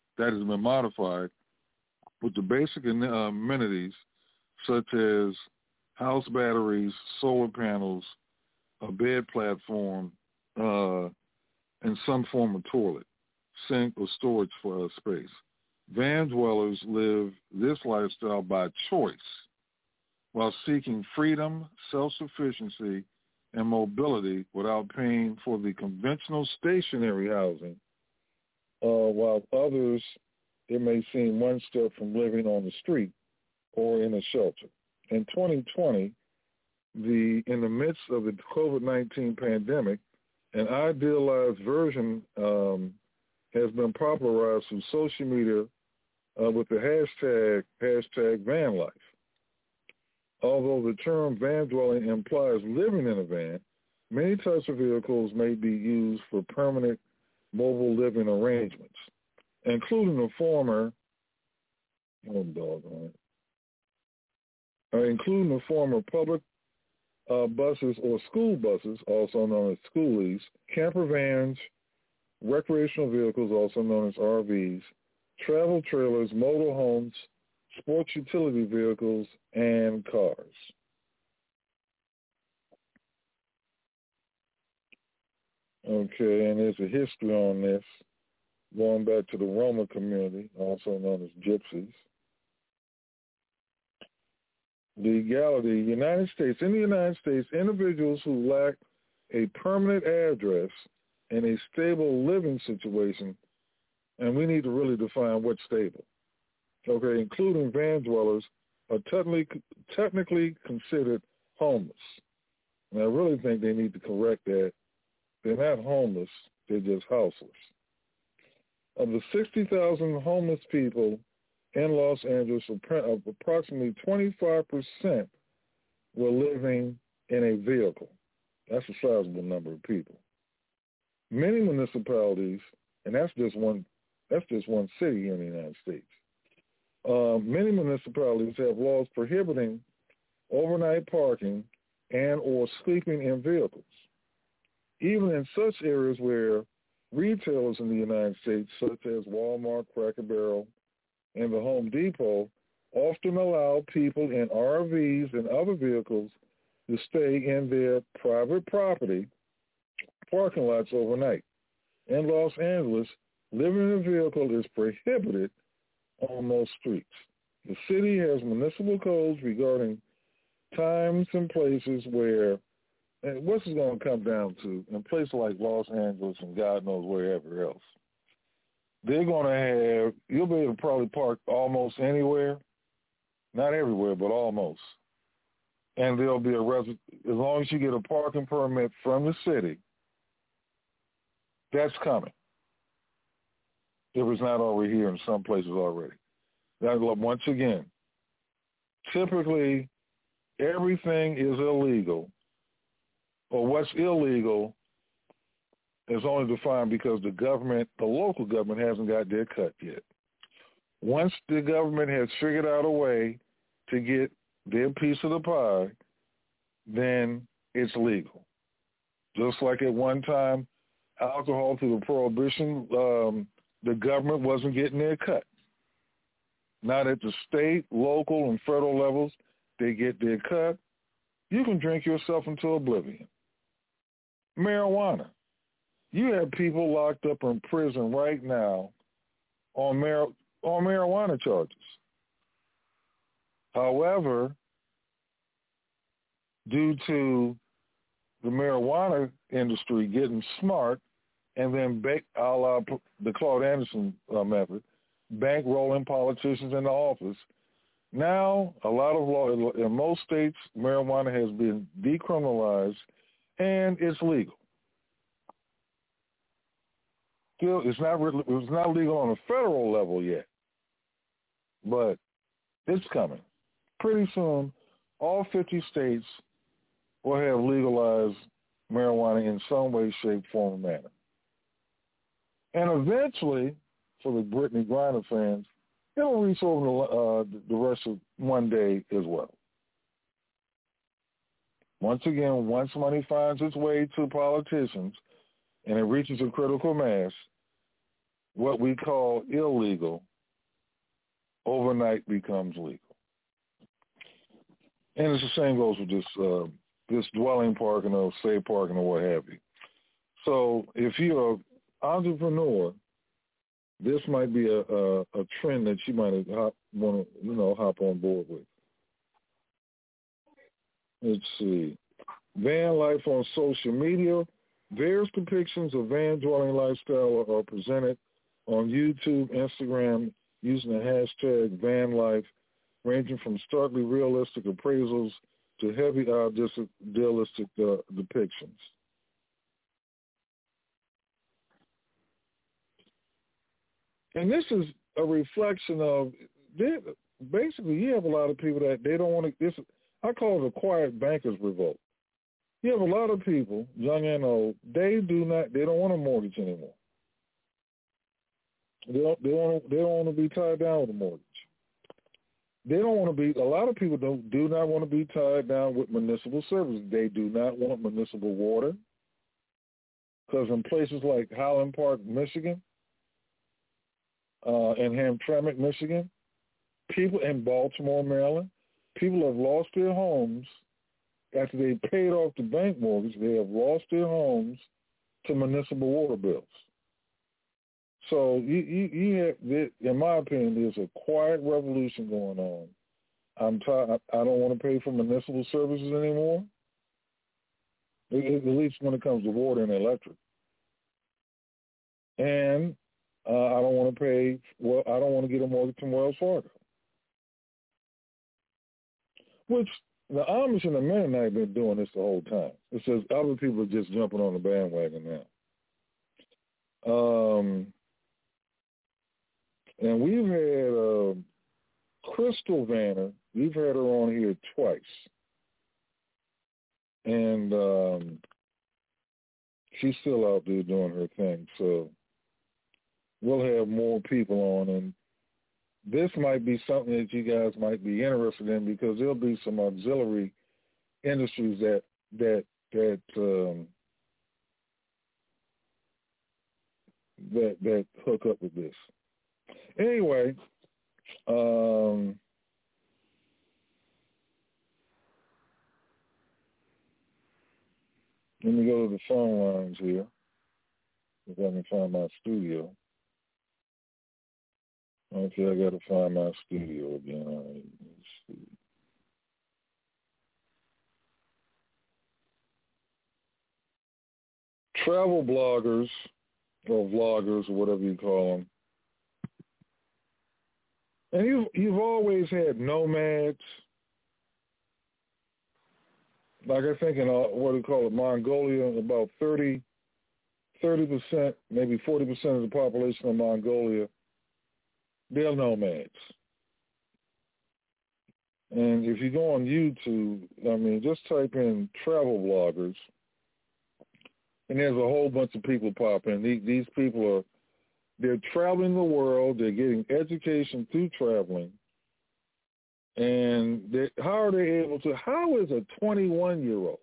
with the basic amenities such as house batteries, solar panels, a bed platform, and some form of toilet, sink, or storage for space. Van dwellers live this lifestyle by choice while seeking freedom, self-sufficiency, and mobility without paying for the conventional stationary housing, while others, it may seem one step from living on the street or in a shelter. In 2020, in the midst of the COVID-19 pandemic, an idealized version has been popularized through social media with the hashtag van life. Although the term van dwelling implies living in a van, many types of vehicles may be used for permanent mobile living arrangements, including the former public buses or school buses, also known as schoolies, camper vans, recreational vehicles, also known as RVs, travel trailers, motor homes, sports utility vehicles, and cars. Okay, and there's a history on this, going back to the Roma community, also known as gypsies. Legality, in the United States, individuals who lack a permanent address and a stable living situation, and we need to really define what's stable, okay, including van dwellers, are technically considered homeless. And I really think they need to correct that. They're not homeless, they're just houseless. Of the 60,000 homeless people in Los Angeles, approximately 25% were living in a vehicle. That's a sizable number of people. Many municipalities, and that's just one city here in the United States. Many municipalities have laws prohibiting overnight parking and or sleeping in vehicles. Even in such areas where retailers in the United States, such as Walmart, Cracker Barrel, and the Home Depot, often allow people in RVs and other vehicles to stay in their private property parking lots overnight. In Los Angeles, living in a vehicle is prohibited on most streets. The city has municipal codes regarding times and places where, and what's it going to come down to, in places like Los Angeles and God knows wherever else, they're going to have, you'll be able to probably park almost anywhere, not everywhere, but almost. And there'll be as long as you get a parking permit from the city, that's coming. If it's not already here in some places already. Now, once again, typically everything is illegal, or what's illegal is only defined because the government, the local government, hasn't got their cut yet. Once the government has figured out a way to get their piece of the pie, then it's legal. Just like at one time, alcohol through the prohibition, the government wasn't getting their cut. Now that the state, local, and federal levels, they get their cut, you can drink yourself into oblivion. Marijuana. You have people locked up in prison right now on marijuana charges. However, due to the marijuana industry getting smart and then a la the Claude Anderson method, bankrolling politicians in the office, now a lot of law in most states, marijuana has been decriminalized and it's legal. Still, it's not legal on a federal level yet, but it's coming. Pretty soon, all 50 states will have legalized marijuana in some way, shape, form, or manner. And eventually, for the Brittany Griner fans, it'll reach over the rest of one day as well. Once again, once money finds its way to politicians and it reaches a critical mass, what we call illegal overnight becomes legal. And it's the same goes with this dwelling parking or safe parking or what have you. So if you're an entrepreneur, this might be a trend that you might want to hop on board with. Let's see. Van life on social media. Various depictions of van dwelling lifestyle are presented on YouTube, Instagram, using the hashtag van life, ranging from starkly realistic appraisals to heavy idealistic depictions. And this is a reflection of, basically, you have a lot of people that they don't want to, I call it a quiet banker's revolt. You have a lot of people, young and old, they don't want a mortgage anymore. They don't want to be tied down with a mortgage. They don't want to be, a lot of people do not want to be tied down with municipal services. They do not want municipal water. Because in places like Highland Park, Michigan, and Hamtramck, Michigan, people in Baltimore, Maryland, people have lost their homes after they paid off the bank mortgage. They have lost their homes to municipal water bills. So you have, in my opinion, there's a quiet revolution going on. I'm tired. I don't want to pay for municipal services anymore, at least when it comes to water and electric. And I don't want to pay. Well, I don't want to get a mortgage from Wells Fargo, which the Amish and the Mennonite have been doing this the whole time. It's just other people are just jumping on the bandwagon now. And we've had Crystal Vanner. We've had her on here twice, and she's still out there doing her thing. So we'll have more people on, and this might be something that you guys might be interested in because there'll be some auxiliary industries that hook up with this. Anyway, let me go to the phone lines here, if I can find my studio. Okay, I got to find my studio again. All right, let's see. Travel bloggers, or vloggers, or whatever you call them. And you've always had nomads, like I think in what we call it, Mongolia, about 30%, maybe 40% of the population of Mongolia, they're nomads. And if you go on YouTube, I mean, just type in travel bloggers, and there's a whole bunch of people popping. These people they're traveling the world. They're getting education through traveling. And how is a 21-year-old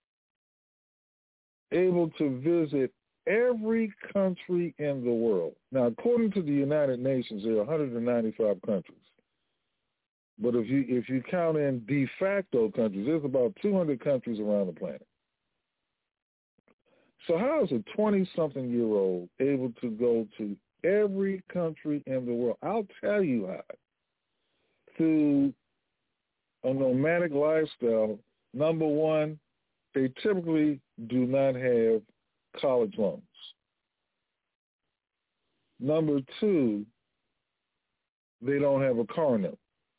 able to visit every country in the world? Now, according to the United Nations, there are 195 countries. But if you count in de facto countries, there's about 200 countries around the planet. So how is a 20-something-year-old able to go to every country in the world? I'll tell you how. Through a nomadic lifestyle, number one, they typically do not have college loans. Number two, they don't have a car note.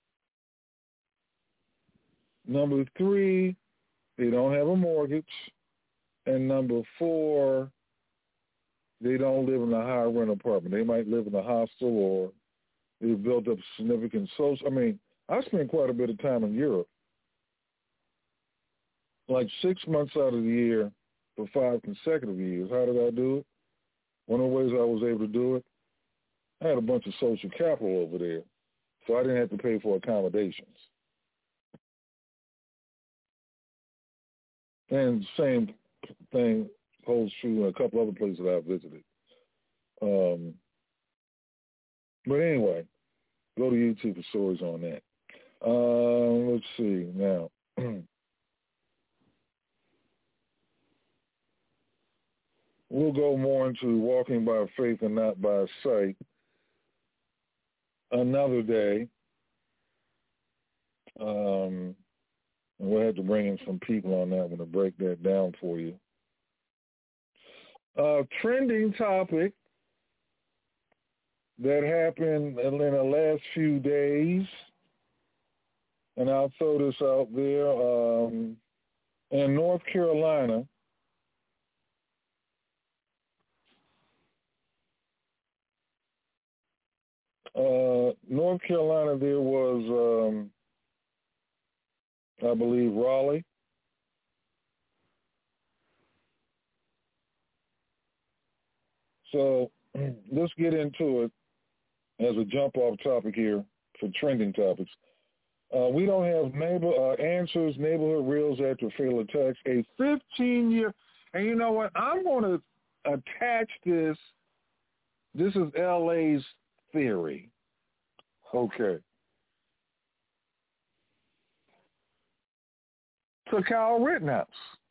Number three, they don't have a mortgage. And number four, they don't live in a high-rent apartment. They might live in a hostel, or they've built up significant social. I mean, I spent quite a bit of time in Europe, like 6 months out of the year for 5 consecutive years. How did I do it? One of the ways I was able to do it, I had a bunch of social capital over there, so I didn't have to pay for accommodations. And same thing holds true in a couple other places that I've visited. But anyway, go to YouTube for stories on that. Let's see now. We'll go more into walking by faith and not by sight another day. We'll have to bring in some people on that one to break that down for you. Trending topic that happened in the last few days, and I'll throw this out there, in North Carolina, there was, I believe, Raleigh. So let's get into it as a jump-off topic here for trending topics. We don't have answers, neighborhood reels after fatal attacks. A 15-year, and you know what? I'm going to attach this. This is LA's theory. Okay. To Kyle Rittenhouse.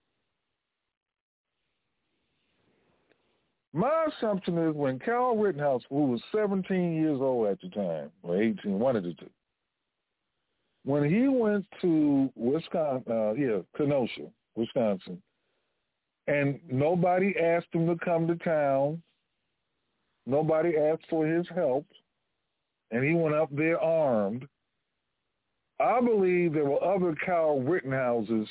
My assumption is when Kyle Rittenhouse, who was 17 years old at the time, or 18, one of the two, when he went to Kenosha, Wisconsin, and nobody asked him to come to town, nobody asked for his help, and he went up there armed, I believe there were other Kyle Rittenhouses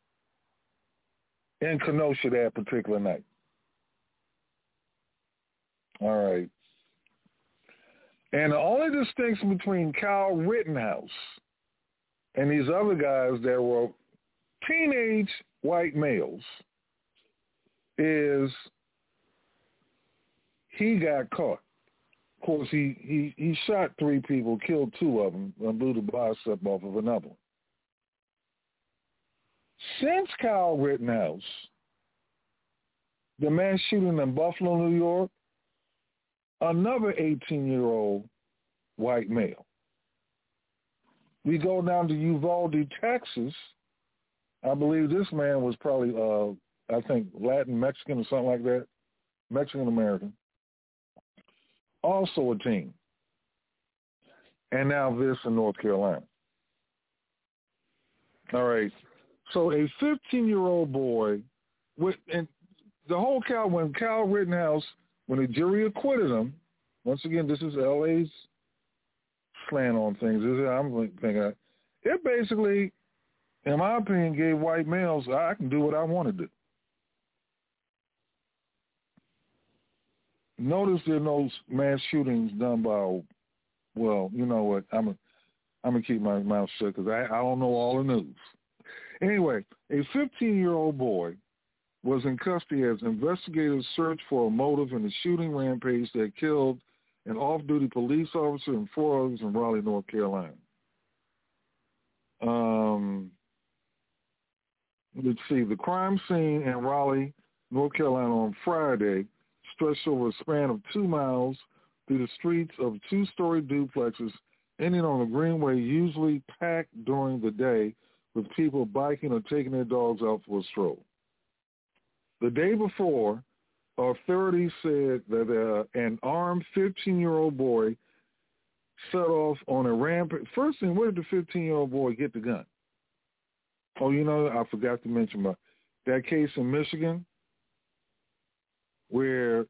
in Kenosha that particular night. All right. And the only distinction between Kyle Rittenhouse and these other guys that were teenage white males is he got caught. Of course, he shot 3 people, killed 2 of them, and blew the bicep off of another one. Since Kyle Rittenhouse, the mass shooting in Buffalo, New York, another 18-year-old white male. We go down to Uvalde, Texas. I believe this man was probably, I think, Latin, Mexican or something like that, Mexican-American. Also a teen. And now this in North Carolina. All right. So a 15-year-old boy, and the whole when Kyle Rittenhouse, when the jury acquitted him, once again, this is LA's slant on things. I'm thinking, it basically, in my opinion, gave white males, I can do what I want to do. Notice there are no mass shootings done by, well, you know what, I'm going to keep my mouth shut because I don't know all the news. Anyway, a 15-year-old boy was in custody as investigators searched for a motive in the shooting rampage that killed an off-duty police officer and 4 others in Raleigh, North Carolina. Let's see. The crime scene in Raleigh, North Carolina on Friday stretched over a span of 2 miles through the streets of 2-story duplexes ending on a greenway usually packed during the day with people biking or taking their dogs out for a stroll. The day before, authorities said that an armed 15-year-old boy set off on a rampage. First thing, where did the 15-year-old boy get the gun? Oh, I forgot to mention about that case in Michigan where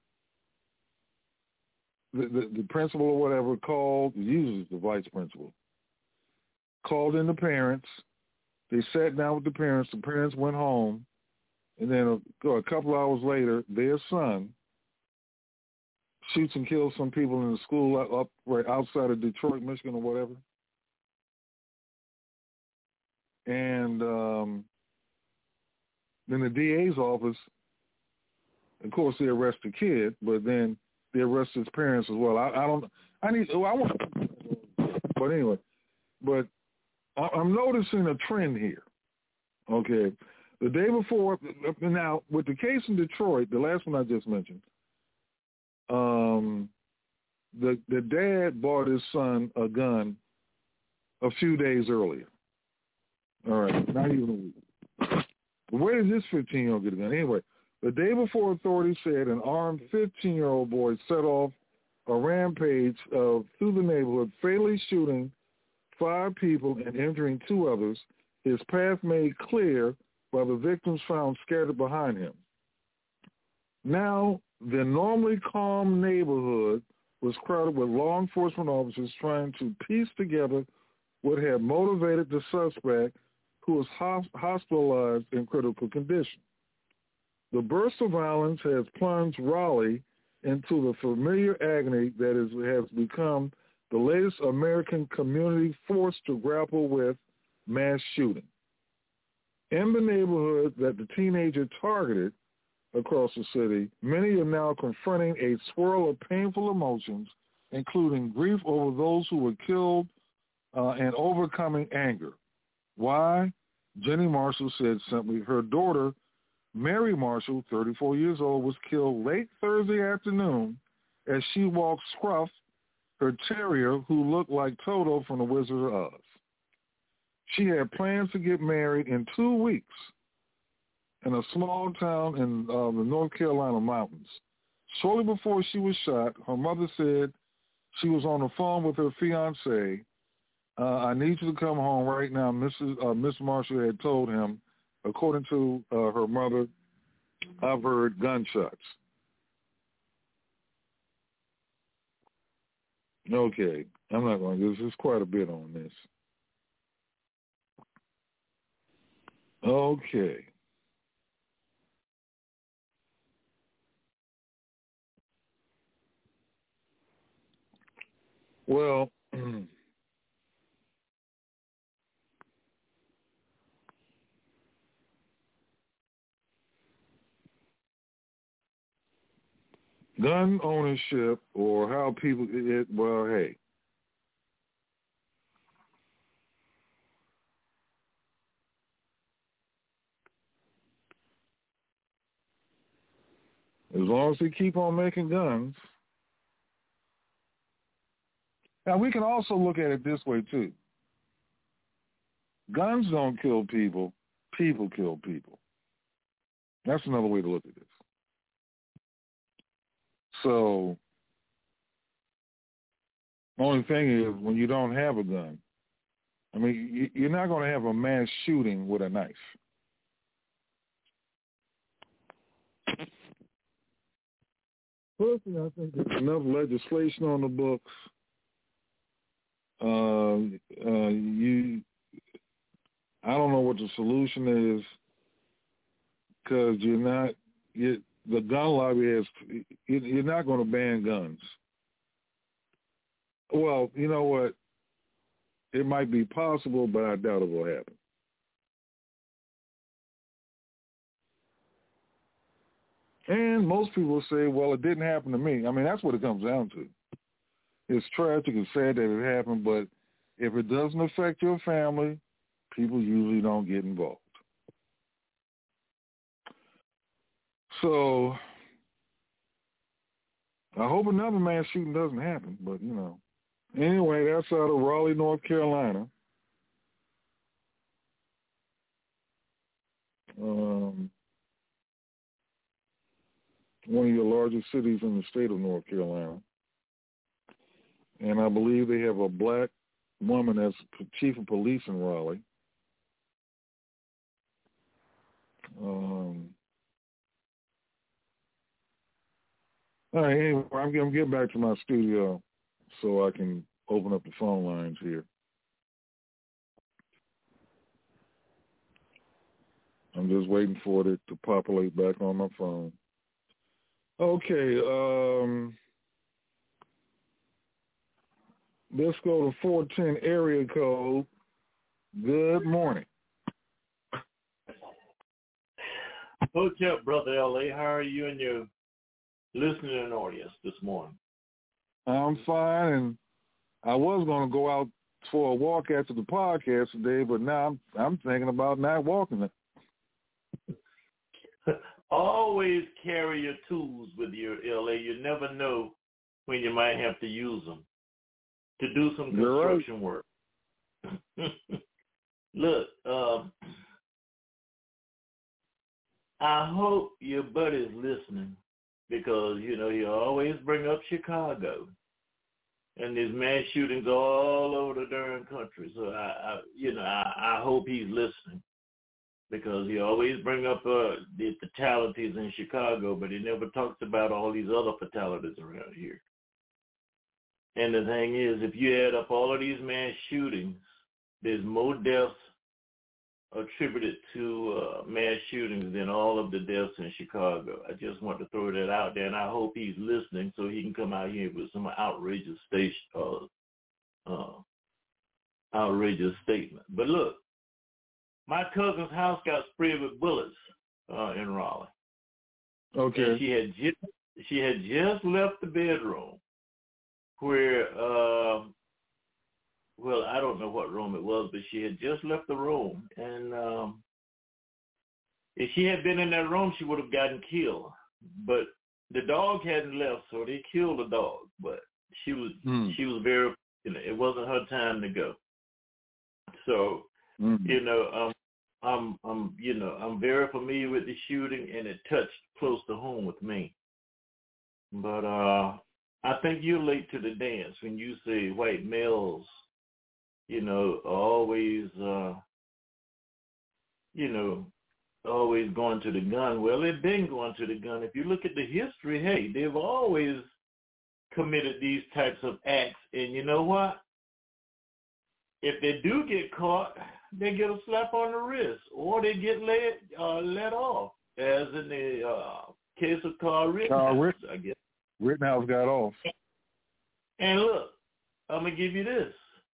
the principal or whatever called, usually the vice principal, called in the parents. They sat down with the parents. The parents went home. And then a couple hours later, their son shoots and kills some people in the school up right outside of Detroit, Michigan, or whatever. And then the DA's office, of course, they arrest the kid, but then they arrest his parents as well. But anyway, I'm noticing a trend here. Okay. The day before, now, with the case in Detroit, the last one I just mentioned, the dad bought his son a gun a few days earlier. All right, not even a week. But where did this 15-year-old get a gun? Anyway, the day before, authorities said an armed 15-year-old boy set off a rampage through the neighborhood, fatally shooting 5 people and injuring 2 others. His path made clear by the victims found scattered behind him. Now, the normally calm neighborhood was crowded with law enforcement officers trying to piece together what had motivated the suspect, who was hospitalized in critical condition. The burst of violence has plunged Raleigh into the familiar agony that has become the latest American community forced to grapple with mass shooting. In the neighborhood that the teenager targeted across the city, many are now confronting a swirl of painful emotions, including grief over those who were killed and overcoming anger. Why? Jenny Marshall said simply, her daughter, Mary Marshall, 34 years old, was killed late Thursday afternoon as she walked Scruff, her terrier, who looked like Toto from The Wizard of Oz. She had plans to get married in 2 weeks in a small town in the North Carolina mountains. Shortly before she was shot, her mother said she was on the phone with her fiancé. I need you to come home right now. Miss Marshall had told him, according to her mother, I've heard gunshots. Okay, I'm not going to. There's quite a bit on this. Okay. Well, gun ownership or how people, hey. As long as they keep on making guns. Now, we can also look at it this way, too. Guns don't kill people. People kill people. That's another way to look at this. So, the only thing is, when you don't have a gun, I mean, you're not going to have a mass shooting with a knife. Personally, I think there's enough legislation on the books. I don't know what the solution is, because the gun lobby you're not going to ban guns. Well, you know what? It might be possible, but I doubt it will happen. And most people say, well, it didn't happen to me. I mean, that's what it comes down to. It's tragic and sad that it happened, but if it doesn't affect your family, people usually don't get involved. So I hope another mass shooting doesn't happen, but, you know. Anyway, that's out of Raleigh, North Carolina. One of your largest cities in the state of North Carolina. And I believe they have a black woman as chief of police in Raleigh. All right, anyway, I'm getting back to my studio so I can open up the phone lines here. I'm just waiting for it to populate back on my phone. Okay, let's go to 410 area code. Good morning. What's up, Brother L.A.? How are you and your listening audience this morning? I'm fine, and I was going to go out for a walk after the podcast today, but now I'm thinking about not walking it. Always carry your tools with you, L.A. You never know when you might have to use them to do some construction work. Look, I hope your buddy's listening because, you know, you always bring up Chicago and there's mass shootings all over the darn country. So, I hope he's listening. Because he always bring up the fatalities in Chicago, but he never talks about all these other fatalities around here. And the thing is, if you add up all of these mass shootings, there's more deaths attributed to mass shootings than all of the deaths in Chicago. I just want to throw that out there, and I hope he's listening so he can come out here with some outrageous statement. But look, my cousin's house got sprayed with bullets in Raleigh. Okay. And she had just left the bedroom where, well, I don't know what room it was, but she had just left the room. And if she had been in that room, she would have gotten killed. But the dog hadn't left, so they killed the dog. But she was very, it wasn't her time to go. So, I'm very familiar with the shooting, and it touched close to home with me. But I think you're late to the dance when you say white males, always, always going to the gun. Well, they've been going to the gun. If you look at the history, hey, they've always committed these types of acts. And you know what? If they do get caught, they get a slap on the wrist, or they get let off, as in the case of Carl Rittenhouse, I guess. Rittenhouse got off. And look, I'm going to give you this.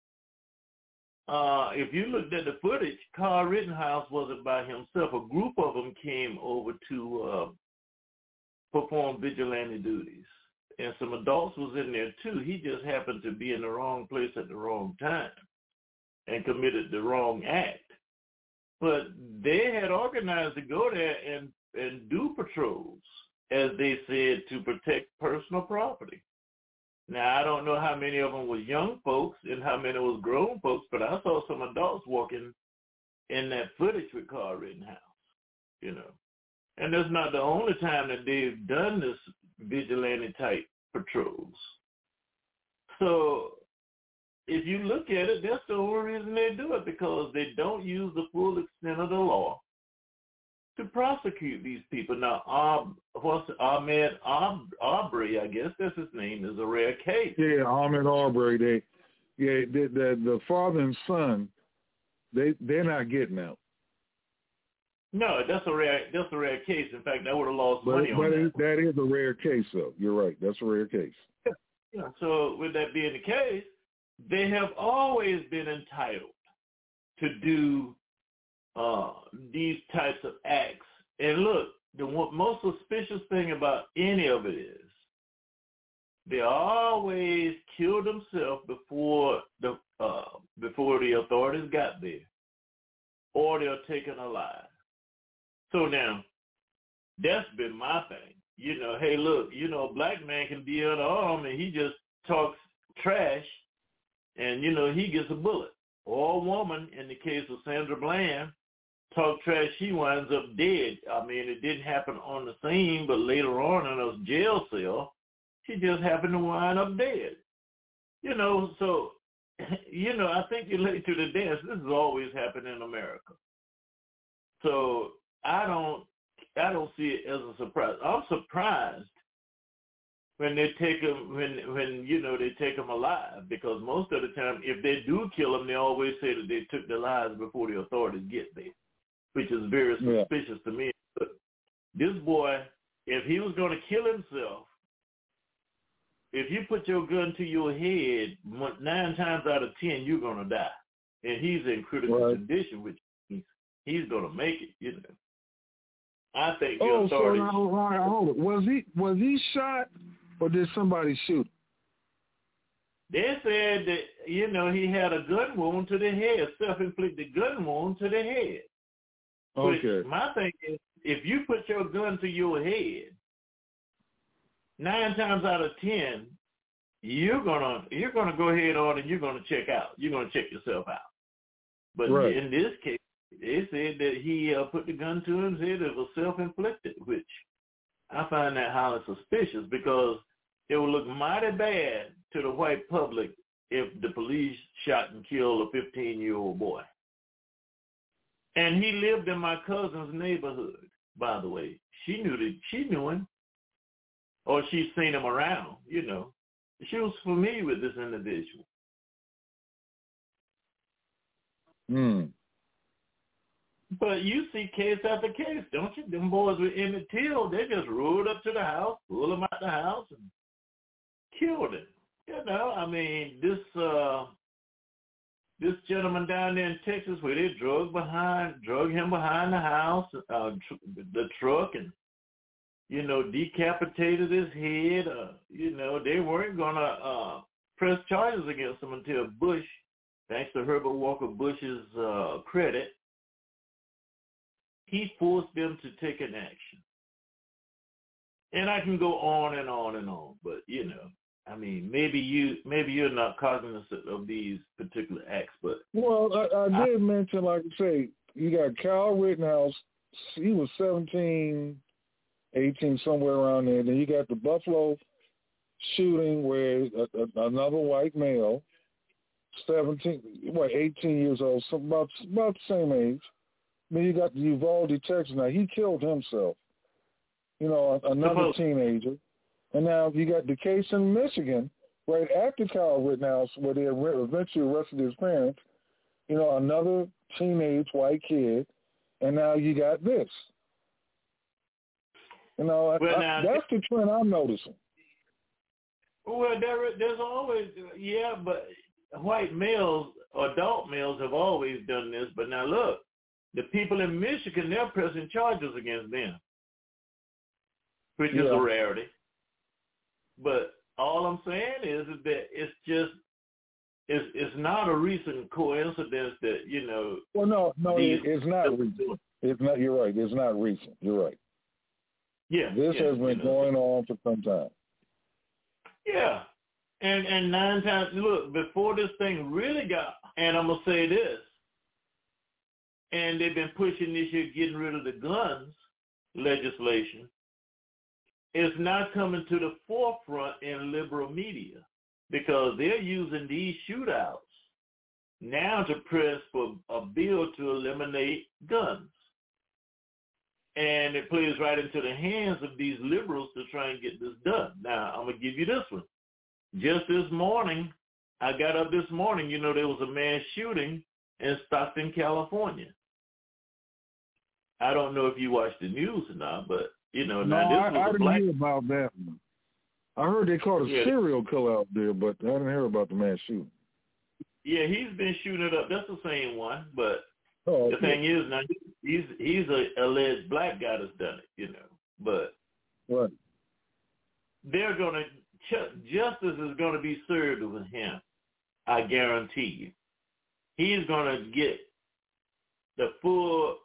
If you looked at the footage, Carl Rittenhouse wasn't by himself. A group of them came over to perform vigilante duties. And some adults was in there, too. He just happened to be in the wrong place at the wrong time and committed the wrong act. But they had organized to go there and do patrols, as they said, to protect personal property. Now, I don't know how many of them was young folks and how many was grown folks, but I saw some adults walking in that footage with Carl Rittenhouse, And that's not the only time that they've done this vigilante-type patrols. So if you look at it, that's the only reason they do it, because they don't use the full extent of the law to prosecute these people. Now, Ahmaud Arbery, I guess that's his name, is a rare case. Yeah, Ahmaud Arbery. The father and son, they're not getting out. No, that's a rare case. In fact, I would have lost money on that. But that is a rare case, though. You're right. That's a rare case. Yeah. So with that being the case, they have always been entitled to do these types of acts. And look, most suspicious thing about any of it is they always kill themselves before the authorities got there, or they're taken alive. So now, that's been my thing. You know, hey, look, you know, a black man can be unarmed and he just talks trash and, you know, he gets a bullet. Or a woman, in the case of Sandra Bland, talk trash, she winds up dead. I mean, it didn't happen on the scene, but later on in a jail cell, she just happened to wind up dead. You know, so, you know, I think you're late to the dance. This has always happened in America. So I don't see it as a surprise. I'm surprised when they take them, when you know, they take them alive, because most of the time, if they do kill them, they always say that they took their lives before the authorities get there, which is very suspicious to me. But this boy, if he was going to kill himself, if you put your gun to your head, 9 times out of 10, you're going to die. And he's in critical condition, which he's going to make it, you know. I think the authorities... So now, hold it. Was he shot, or did somebody shoot him? They said that, you know, he had a gun wound to the head, self-inflicted gun wound to the head. Okay. Which my thing is, if you put your gun to your head, 9 times out of 10, you're gonna go ahead on and you're gonna check out. You're gonna check yourself out. But in this case, they said that he put the gun to him, said it was self-inflicted, which I find that highly suspicious, because it would look mighty bad to the white public if the police shot and killed a 15-year-old boy. And he lived in my cousin's neighborhood, by the way. She knew him, or she's seen him around, you know. She was familiar with this individual. But you see case after case, don't you? Them boys with Emmett Till, they just rode up to the house, pulled him out the house, and killed him. You know, I mean, this gentleman down there in Texas, where they drug him behind the house, the truck, and, you know, decapitated his head. You know, they weren't going to press charges against him until Bush, thanks to Herbert Walker Bush's credit, he forced them to take an action. And I can go on and on and on, but, you know, I mean, maybe you're not cognizant of these particular acts, but... Well, I did mention, like I say, you got Kyle Rittenhouse. He was 17, 18, somewhere around there. Then you got the Buffalo shooting where another white male, 18 years old, so about the same age. Then you got the Uvalde, Texas. Now, he killed himself. You know, another teenager. And now you got the case in Michigan, right after Kyle Rittenhouse, where they eventually arrested his parents. You know, another teenage white kid. And now you got this. You know, that's the trend I'm noticing. Well, there's always, but white males, adult males have always done this. But now look, the people in Michigan, they're pressing charges against them, which is a rarity. But all I'm saying is that it's not a recent coincidence that, you know. Well, no, it's not recent. It's not. You're right. It's not recent. You're right. Yeah. This has been going on for some time. Yeah. And 9 times, look, before this thing really got, and I'm going to say this, and they've been pushing this year, getting rid of the guns legislation, it's not coming to the forefront in liberal media, because they're using these shootouts now to press for a bill to eliminate guns. And it plays right into the hands of these liberals to try and get this done. Now, I'm going to give you this one. Just this morning, I got up this morning, you know, there was a mass shooting in Stockton, California. I don't know if you watched the news or not, but, you know, now this was I didn't hear about that one. I heard they caught a serial killer out there, but I didn't hear about the mass shooting. Yeah, he's been shooting it up. That's the same one, but The thing is, now he's a alleged black guy that's done it, but they're going to justice is going to be served with him. I guarantee you, he's going to get the full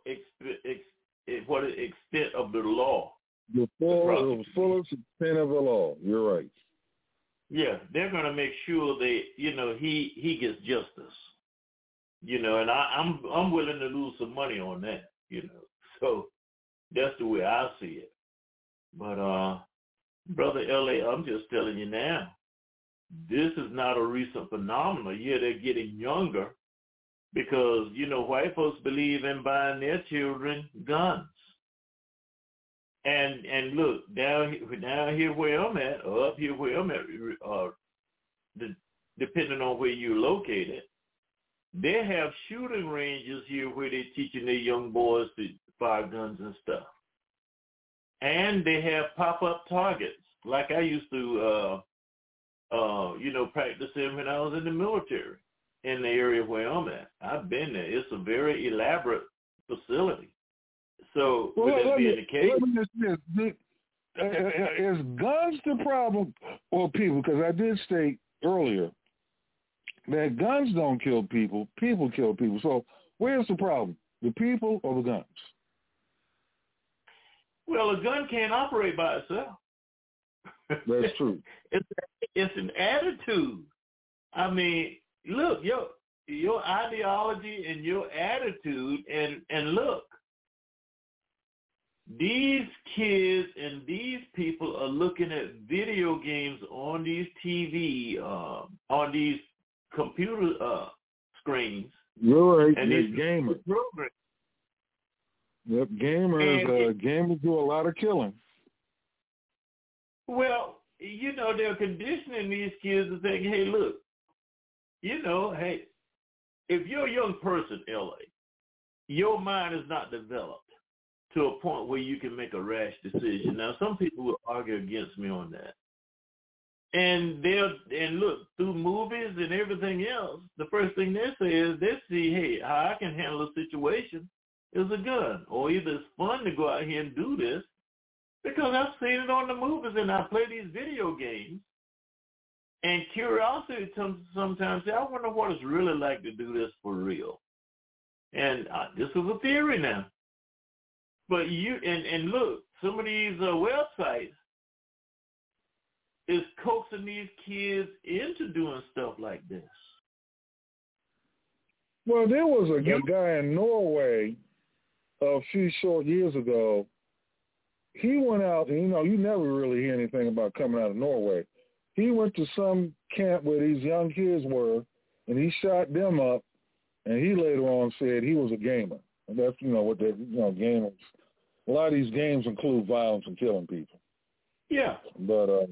extent of the law. The fullest extent of the law. You're right. Yeah, they're going to make sure that he gets justice. And I'm willing to lose some money on that. So that's the way I see it. But Brother L.A., I'm just telling you now, this is not a recent phenomenon. Yeah, they're getting younger because white folks believe in buying their children guns. And look, down here where I'm at, or up here where I'm at, depending on where you're located, they have shooting ranges here where they're teaching their young boys to fire guns and stuff. And they have pop-up targets, like I used to, practice in when I was in the military in the area where I'm at. I've been there. It's a very elaborate facility. So, with that being the case, is guns the problem or people? Because I did state earlier that guns don't kill people, people kill people. So where's the problem? The people or the guns? Well, a gun can't operate by itself. That's true. It's an attitude. I mean, look, your ideology and your attitude, and look, these kids and these people are looking at video games on these TV, on these computer screens. You're right. And these gamers. Programs. Yep, gamers do a lot of killing. Well, they're conditioning these kids to think, hey, look, hey, if you're a young person, L.A., your mind is not developed to a point where you can make a rash decision. Now, some people will argue against me on that. And look, through movies and everything else, the first thing they say is they see, hey, how I can handle a situation is a gun. Or either it's fun to go out here and do this because I've seen it on the movies and I play these video games. And curiosity sometimes say, I wonder what it's really like to do this for real. And this is a theory now. But and look, some of these websites is coaxing these kids into doing stuff like this. Well, there was a guy in Norway a few short years ago. He went out, and you never really hear anything about coming out of Norway. He went to some camp where these young kids were, and he shot them up, and he later on said he was a gamer. And that's, what they, gamers. A lot of these games include violence and killing people. Yeah. But,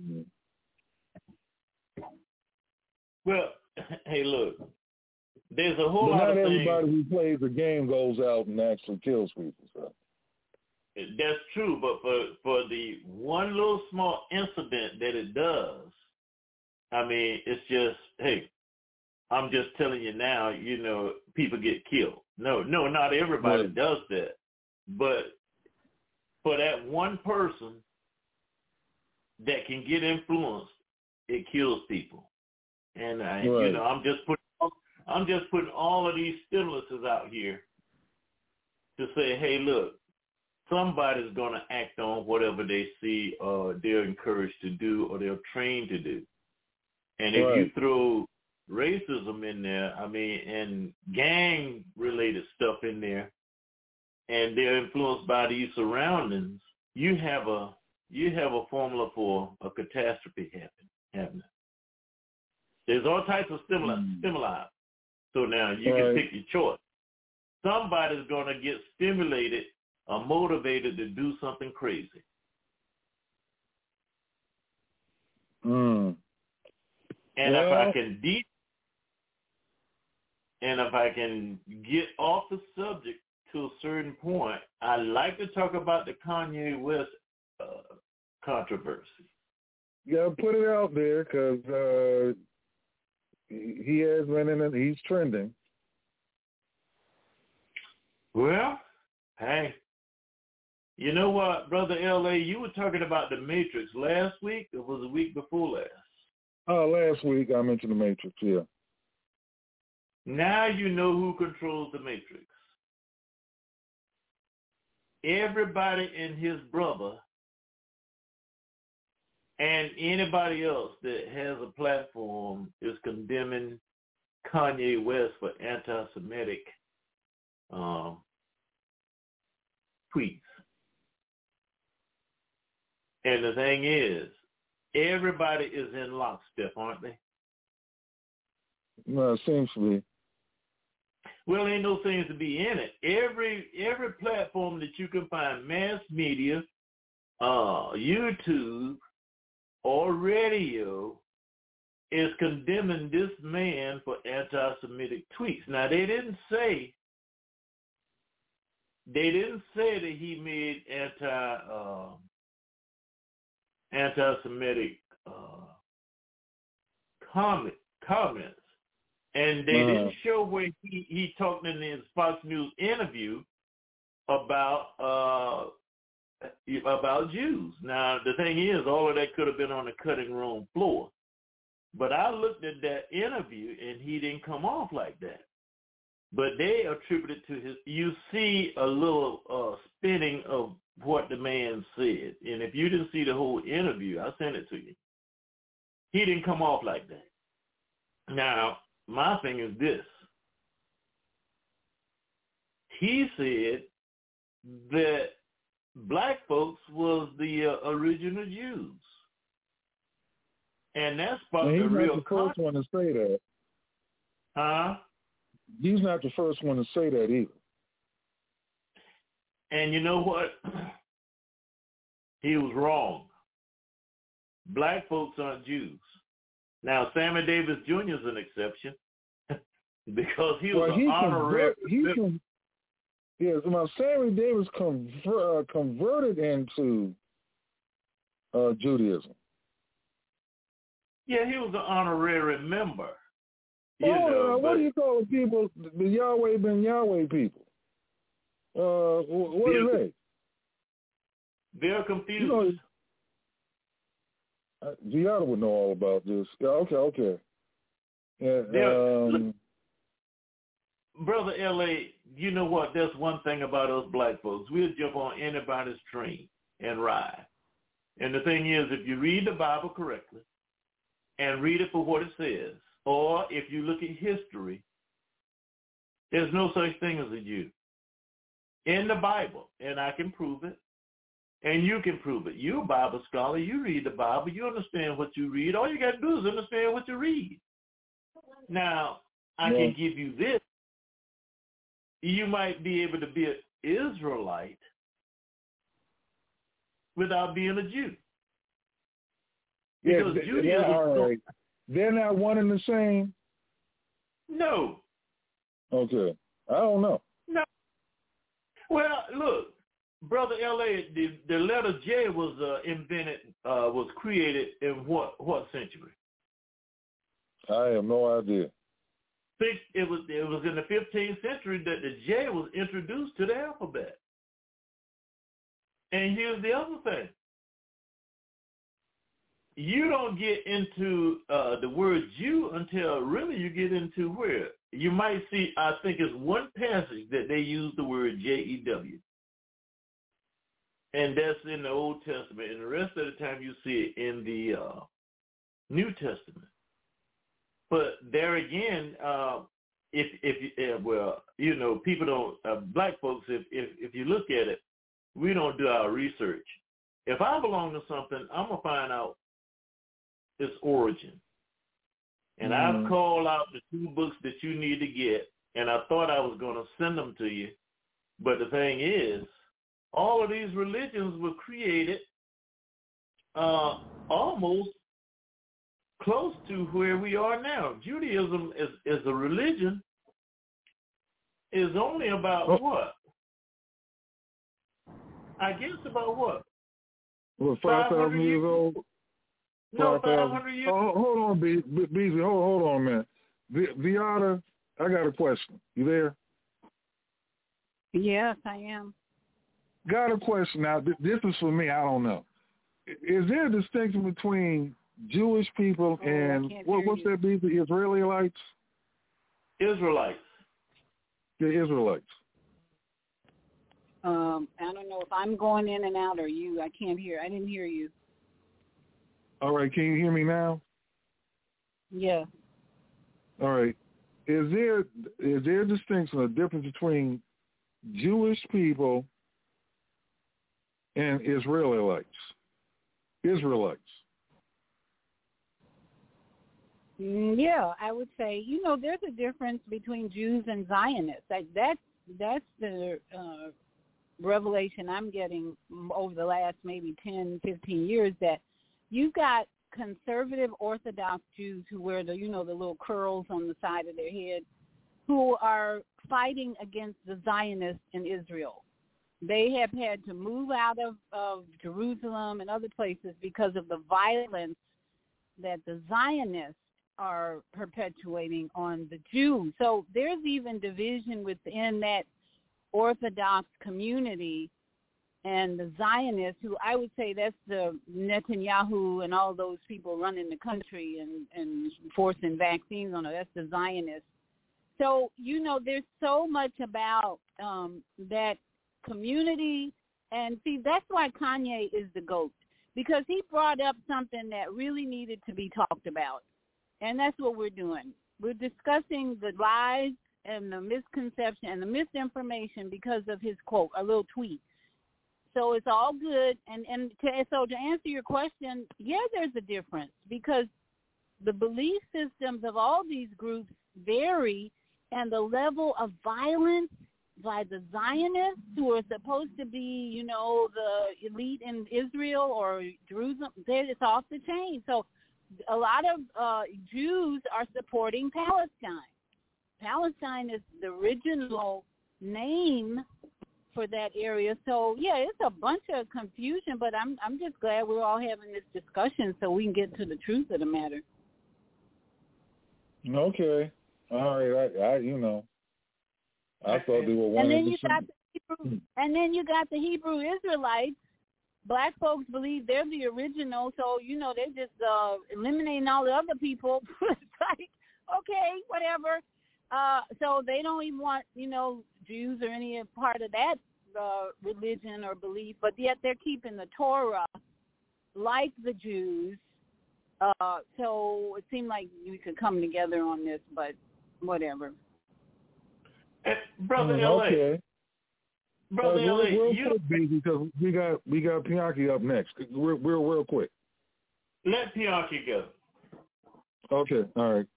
well, hey, look, there's a whole lot of things. Not everybody who plays a game goes out and actually kills people. So. That's true, but for the one little small incident that it does, I mean, it's just, hey, I'm just telling you now, people get killed. No, not everybody does that. But for that one person that can get influenced, it kills people. And I'm just putting all of these stimulances out here to say, hey, look, somebody's going to act on whatever they see or they're encouraged to do or they're trained to do. And if you throw racism in there, I mean, and gang-related stuff in there, and they're influenced by these surroundings, you have a formula for a catastrophe happening. There's all types of stimuli. So now you can pick your choice. Somebody's going to get stimulated or motivated to do something crazy. And if I can get off the subject to a certain point, I like to talk about the Kanye West controversy. Yeah, put it out there because he has been in it. He's trending. Well, hey, you know what, Brother L.A., you were talking about the Matrix last week, or was it the week before last? Last week I mentioned the Matrix, yeah. Now you know who controls the Matrix. Everybody and his brother and anybody else that has a platform is condemning Kanye West for anti-Semitic tweets. And the thing is, everybody is in lockstep, aren't they? No, it seems to be. Well, ain't no things to be in it. Every platform that you can find, mass media, YouTube, or radio, is condemning this man for anti-Semitic tweets. Now, they didn't say that he made anti-Semitic comments. And they didn't show where he talked in his Fox News interview about Jews. Now, the thing is, all of that could have been on the cutting room floor. But I looked at that interview, and he didn't come off like that. But they attributed to his, you see a little spinning of what the man said. And if you didn't see the whole interview, I sent it to you. He didn't come off like that. Now, my thing is this. He said that black folks was the original Jews. And that's sparked a real... He's not the first one to say that. Huh? He's not the first one to say that either. And you know what? He was wrong. Black folks aren't Jews. Now, Sammy Davis Jr. is an exception because he was an honorary... Sammy Davis converted into Judaism. Yeah, he was an honorary member. What do you call the people, the Yahweh ben Yahweh people? What are they? They're confused. Gianna would know all about this. Yeah, okay. Yeah, Brother L.A., you know what? There's one thing about us black folks. We'll jump on anybody's train and ride. And the thing is, if you read the Bible correctly and read it for what it says, or if you look at history, there's no such thing as a Jew. In the Bible, and I can prove it, and you can prove it. You're a Bible scholar. You read the Bible. You understand what you read. All you got to do is understand what you read. Now, I can give you this. You might be able to be an Israelite without being a Jew. Because Judaism... They're not one and the same? No. Okay. I don't know. No. Well, look, Brother L.A., the letter J was was created in what century? I have no idea. It was in the 15th century that the J was introduced to the alphabet. And here's the other thing. You don't get into the word Jew until really you get into where you might see, I think it's one passage that they use the word Jew. And that's in the Old Testament. And the rest of the time you see it in the New Testament. But there again, people don't, black folks, if you look at it, we don't do our research. If I belong to something, I'm going to find out its origin. And I've called out the 2 books that you need to get, and I thought I was going to send them to you. But the thing is, all of these religions were created almost close to where we are now. Judaism is a religion is only about what? I guess about what? What, 5,000 years old? No, 500 years. Hold on, Beasley. Hold on, man. Viata, I got a question. You there? Yes, I am. Got a question now. This is for me. I don't know. Is there a distinction between Jewish people and what's that be? The Israelites? Israelites. The Israelites. I don't know if I'm going in and out or you. I can't hear. I didn't hear you. All right. Can you hear me now? Yeah. All right. Is there a distinction, a difference between Jewish people and Israelites? Yeah, I would say, there's a difference between Jews and Zionists. That's the revelation I'm getting over the last maybe 10, 15 years, that you've got conservative Orthodox Jews who wear the little curls on the side of their head, who are fighting against the Zionists in Israel. They have had to move out of Jerusalem and other places because of the violence that the Zionists are perpetuating on the Jews. So there's even division within that Orthodox community and the Zionists, who I would say that's the Netanyahu and all those people running the country and forcing vaccines on it. That's the Zionists. So, there's so much about that community. And see, that's why Kanye is the GOAT, because he brought up something that really needed to be talked about. And that's what we're doing. We're discussing the lies and the misconception and the misinformation because of his quote, a little tweet. So it's all good. So to answer your question, yeah, there's a difference, because the belief systems of all these groups vary, and the level of violence by the Zionists, who are supposed to be, the elite in Israel or Jerusalem, it's off the chain. So a lot of Jews are supporting Palestine. Palestine is the original name for that area. So, yeah, it's a bunch of confusion, but I'm just glad we're all having this discussion so we can get to the truth of the matter. Okay. All right. I thought they were one. And then you got the Hebrew Israelites. Black folks believe they're the original, so they're just eliminating all the other people. It's like, okay, whatever. So they don't even want Jews or any part of that religion or belief, but yet they're keeping the Torah like the Jews. So it seemed like we could come together on this, but whatever. Brother L.A. Okay. Brother L.A. Real quick, because we got Pianki up next. Real quick. Let Pianki go. Okay. All right.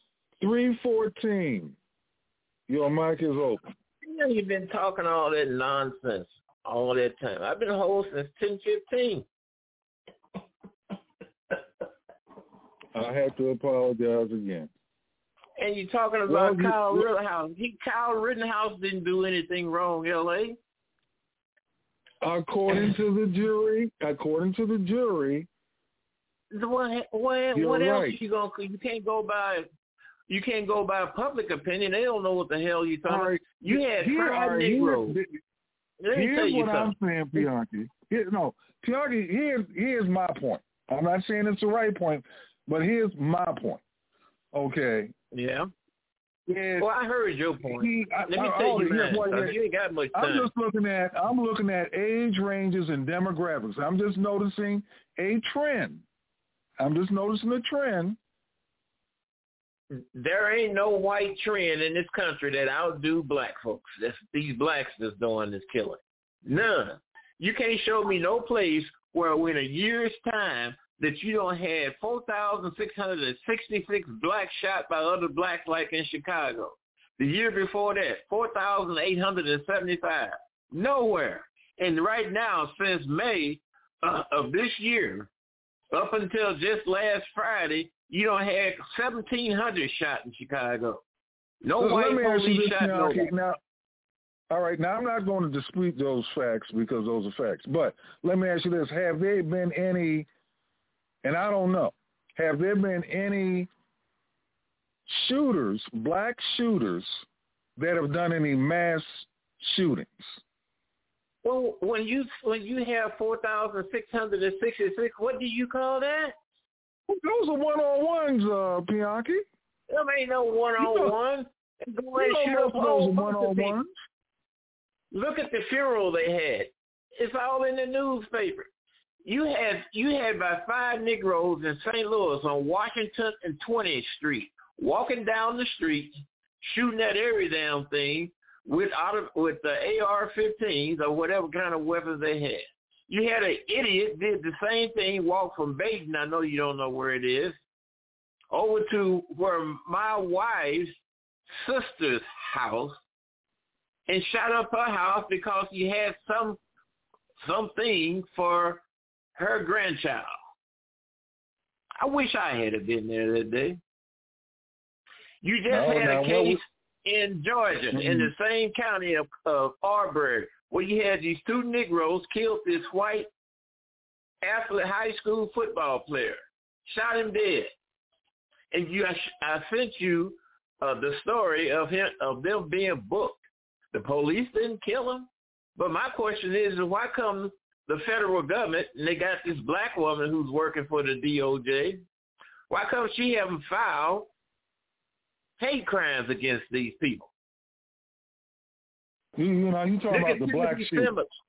314. Your mic is open. You've been talking all that nonsense all that time. I've been holding since 10:15. I have to apologize again. And you're talking about Kyle Rittenhouse. Kyle Rittenhouse didn't do anything wrong, L.A. According to the jury. What else right. you can't go by? You can't go by public opinion. They don't know what the hell you're talking about. You had fried Negroes. Here's what I'm saying, Pianki. Pianki, here's my point. I'm not saying it's the right point, but here's my point. Okay. Yeah. Well, I heard your point. Let me tell you mine. You ain't got much time. I'm looking at age ranges and demographics. I'm just noticing a trend. There ain't no white trend in this country that outdo black folks. These blacks that's doing this killing. None. You can't show me no place where in a year's time that you don't have 4,666 blacks shot by other blacks like in Chicago. The year before that, 4,875. Nowhere. And right now, since May of this year, up until just last Friday, you don't have 1,700 shot in Chicago. No white police shot nobody. All right, now I'm not going to dispute those facts because those are facts. But let me ask you this. Have there been any, and I don't know, have there been any shooters, black shooters, that have done any mass shootings. Well, when you have 4,666, what do you call that? Those are one-on-ones, Bianchi. There ain't no one-on-one. Those one-on-ones. Look at the funeral they had. It's all in the newspaper. You had about 5 Negroes in St. Louis on Washington and 20th Street walking down the street, shooting at every damn thing with the AR-15s or whatever kind of weapons they had. You had an idiot did the same thing, walked from Baden, I know you don't know where it is, over to where my wife's sister's house and shot up her house because he had something for her grandchild. I wish I had been there that day. You just had a case in Georgia, in the same county of Arbery, where you had these 2 Negroes killed this white athlete, high school football player, shot him dead. And I sent you the story of them being booked. The police didn't kill him. But my question is why come the federal government, and they got this black woman who's working for the DOJ, why come she haven't filed hate crimes against these people? You talking about the black sheep.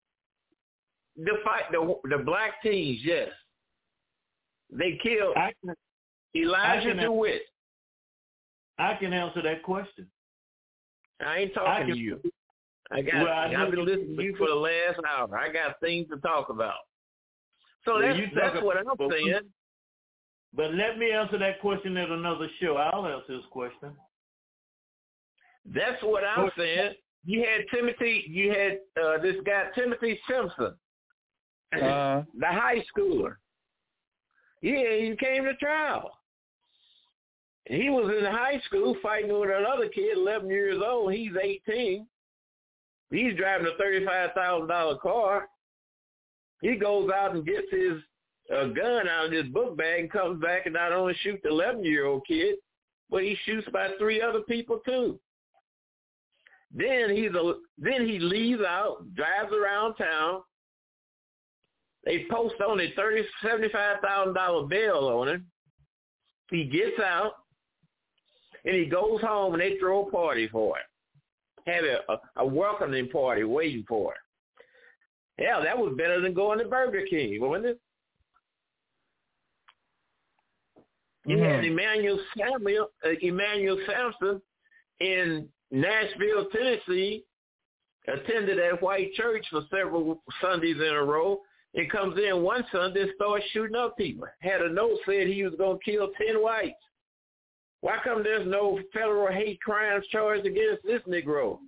The black teens, yes. They killed Elijah DeWitt. I can answer that question. I ain't talking to you. I've been listening to you for the last hour. I got things to talk about. So that's what I'm saying. But let me answer that question at another show. I'll answer this question. That's what I'm saying. You had this guy Timothy Simpson, the high schooler. Yeah, he came to trial. He was in high school fighting with another kid, 11 years old. He's 18. He's driving a $35,000 car. He goes out and gets his gun out of his book bag and comes back and not only shoots the 11-year-old kid, but he shoots about 3 other people too. Then he leaves out, drives around town. They post on a $75,000 bail on him. He gets out, and he goes home, and they throw a party for him. Have a welcoming party waiting for him. Hell, that was better than going to Burger King, wasn't it? You had Emmanuel Sampson in Nashville, Tennessee, attended that white church for several Sundays in a row, and comes in one Sunday and starts shooting up people. Had a note said he was going to kill 10 whites. Why come there's no federal hate crimes charged against this Negro?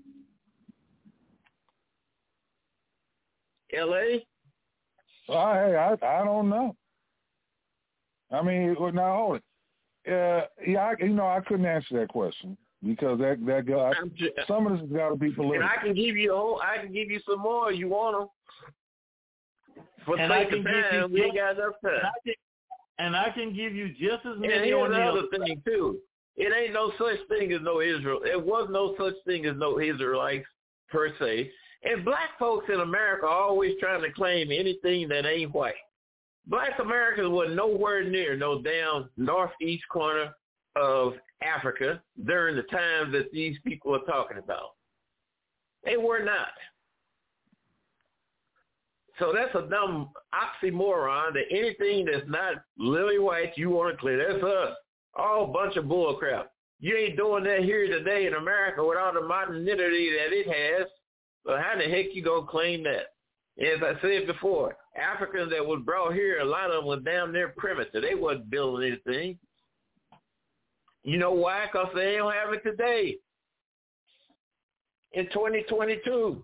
L.A.? I don't know. I mean, now hold it. I couldn't answer that question because that guy. Some of this has got to be political. And I can give you some more. You want them? For sake of time, we ain't got enough time. And I can give you just as many. And here's another thing too. It ain't no such thing as no Israel. There was no such thing as no Israelites per se. And black folks in America are always trying to claim anything that ain't white. Black Americans were nowhere near no damn northeast corner of Africa during the time that these people are talking about. They were not. So that's a dumb oxymoron that anything that's not lily white you want to clear. That's us. All a bunch of bull crap. You ain't doing that here today in America with all the modernity that it has. So how the heck you going to claim that? As I said before, Africans that was brought here, a lot of them was down there primitive. They wasn't building anything. You know why? Because they don't have it today. In 2022.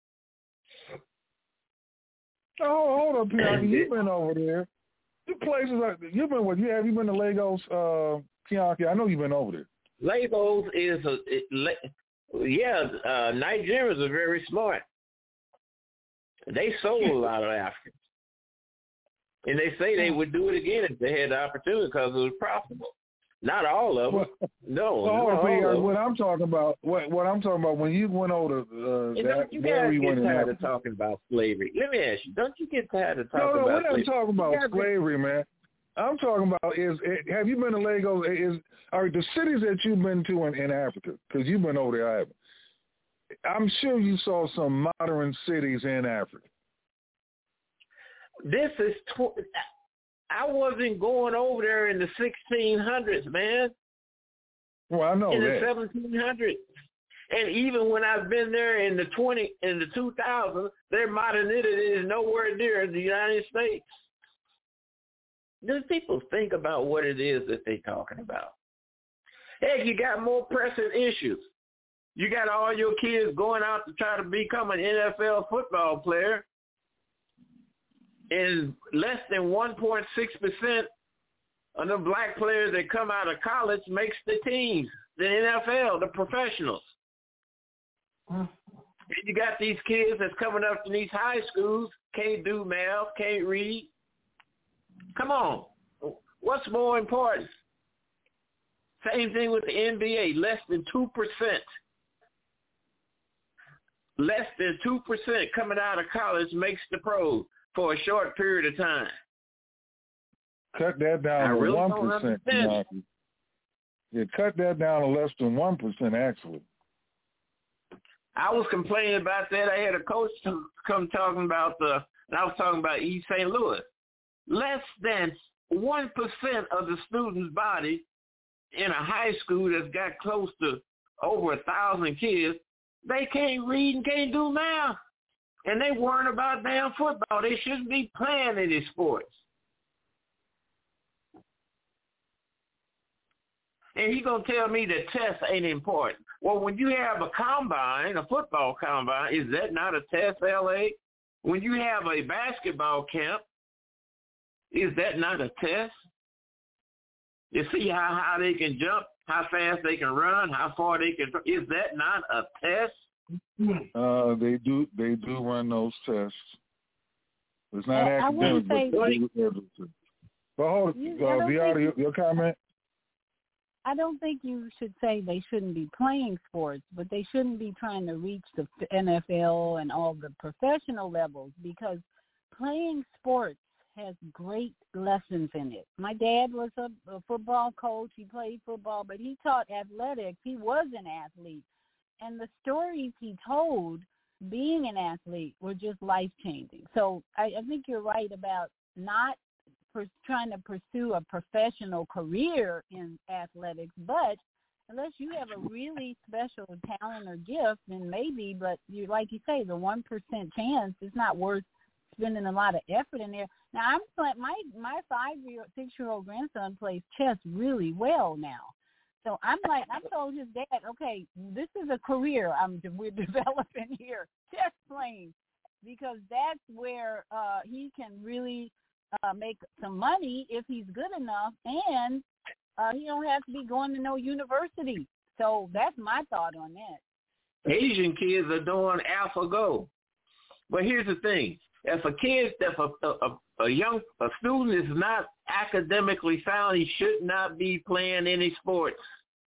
Oh, hold up, Bianchi. You've been over there. The places you've been with. Have you been to Lagos, Bianchi? I know you've been over there. Lagos is Nigerians are very smart. They sold a lot of Africans, and they say they would do it again if they had the opportunity because it was profitable. Not all of them. No. What I'm talking about, when you went over don't you guys get tired of talking about slavery? Let me ask you, don't you get tired of talking about slavery? No, we're not talking about slavery, man. I'm talking about have you been to Lagos? Are the cities that you've been to in Africa? Because you've been over there, I haven't. I'm sure you saw some modern cities in Africa. This is I wasn't going over there in the 1600s, man. Well, I know in that. the 1700s. And even when I've been there in the 2000s, their modernity is nowhere near the United States. Do people think about what it is that they're talking about? Heck, you got more pressing issues. You got all your kids going out to try to become an NFL football player, and less than 1.6% of the black players that come out of college makes the teams, the NFL, the professionals. And you got these kids that's coming up in these high schools, can't do math, can't read. Come on. What's more important? Same thing with the NBA, less than 2%. Less than 2% coming out of college makes the pros for a short period of time. Cut that down to 1%. Yeah, cut that down to less than 1%, actually. I was complaining about that. I had a coach come talking about I was talking about East St. Louis. Less than 1% of the student's body in a high school that's got close to over 1,000 kids, they can't read and can't do math. And they worrying about damn football. They shouldn't be playing any sports. And he going to tell me that tests ain't important. Well, when you have a combine, a football combine, is that not a test, L.A.? When you have a basketball camp, is that not a test? You see how high they can jump, how fast they can run, how far they can. Is that not a test? They do run those tests. It's not academic. But hold it, your comment? I don't think you should say they shouldn't be playing sports, but they shouldn't be trying to reach the NFL and all the professional levels, because playing sports has great lessons in it. My dad was a football coach. He played football, but he taught athletics. He was an athlete. And the stories he told being an athlete were just life-changing. So I think you're right about not trying to pursue a professional career in athletics, but unless you have a really special talent or gift, then maybe, but you, like you say, the 1% chance is not worth spending a lot of effort in there. Now, I'm my 6-year-old grandson plays chess really well now. So I told his dad, okay, this is a career we're developing here, chess playing, because that's where he can really make some money if he's good enough, and he don't have to be going to no university. So that's my thought on that. Asian kids are doing AlphaGo. But here's the thing. If a student is not academically sound, he should not be playing any sports.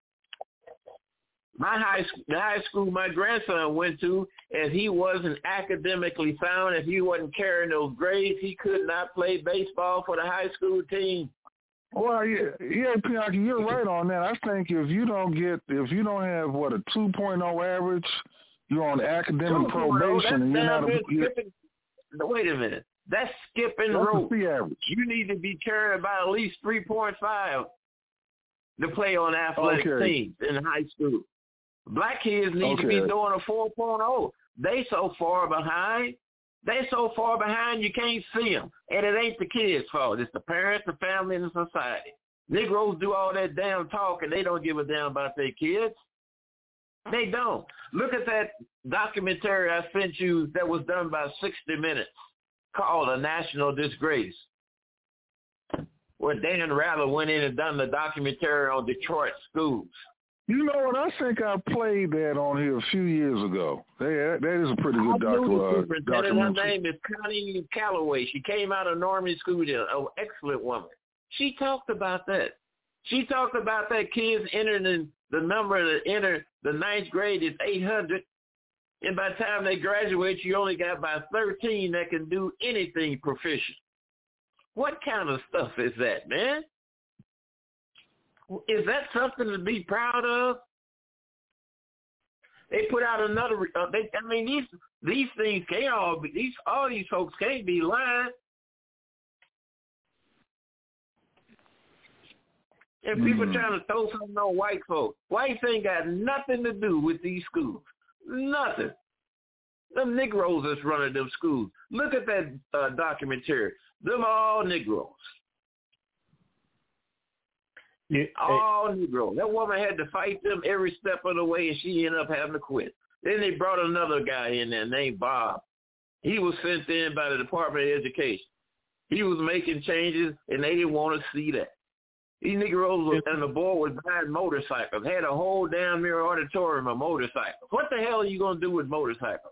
The high school my grandson went to, if he wasn't academically sound, if he wasn't carrying those grades, he could not play baseball for the high school team. Well, yeah, Pianki, you're right on that. I think if you don't have a 2.0 average, you're on academic probation, and you're not Wait a minute. That's skipping rope. You need to be carrying about at least 3.5 to play on athletic teams in high school. Black kids need to be doing a 4.0. They so far behind. You can't see them. And it ain't the kids' fault. It's the parents, the family, and the society. Negroes do all that damn talk, and they don't give a damn about their kids. They don't. Look at that documentary I sent you that was done by 60 Minutes called A National Disgrace, where Dan Rather went in and done the documentary on Detroit schools. You know what? I think I played that on here a few years ago. That is a pretty good documentary. Her name is Connie Calloway. She came out of Norman School, an excellent woman. She talked about that. She talked about that kids entering the number that enter the 9th grade is 800. And by the time they graduate, you only got about 13 that can do anything proficient. What kind of stuff is that, man? Is that something to be proud of? They put out another. These things can't all be. All these folks can't be lying. And people trying to throw something on white folks. Whites ain't got nothing to do with these schools. Nothing. Them Negroes that's running them schools. Look at that documentary. Them all Negroes. All Negroes. That woman had to fight them every step of the way, and she ended up having to quit. Then they brought another guy in there named Bob. He was sent in by the Department of Education. He was making changes, and they didn't want to see that. These Negroes and the boy was buying motorcycles, had a whole damn near auditorium of motorcycles. What the hell are you going to do with motorcycles?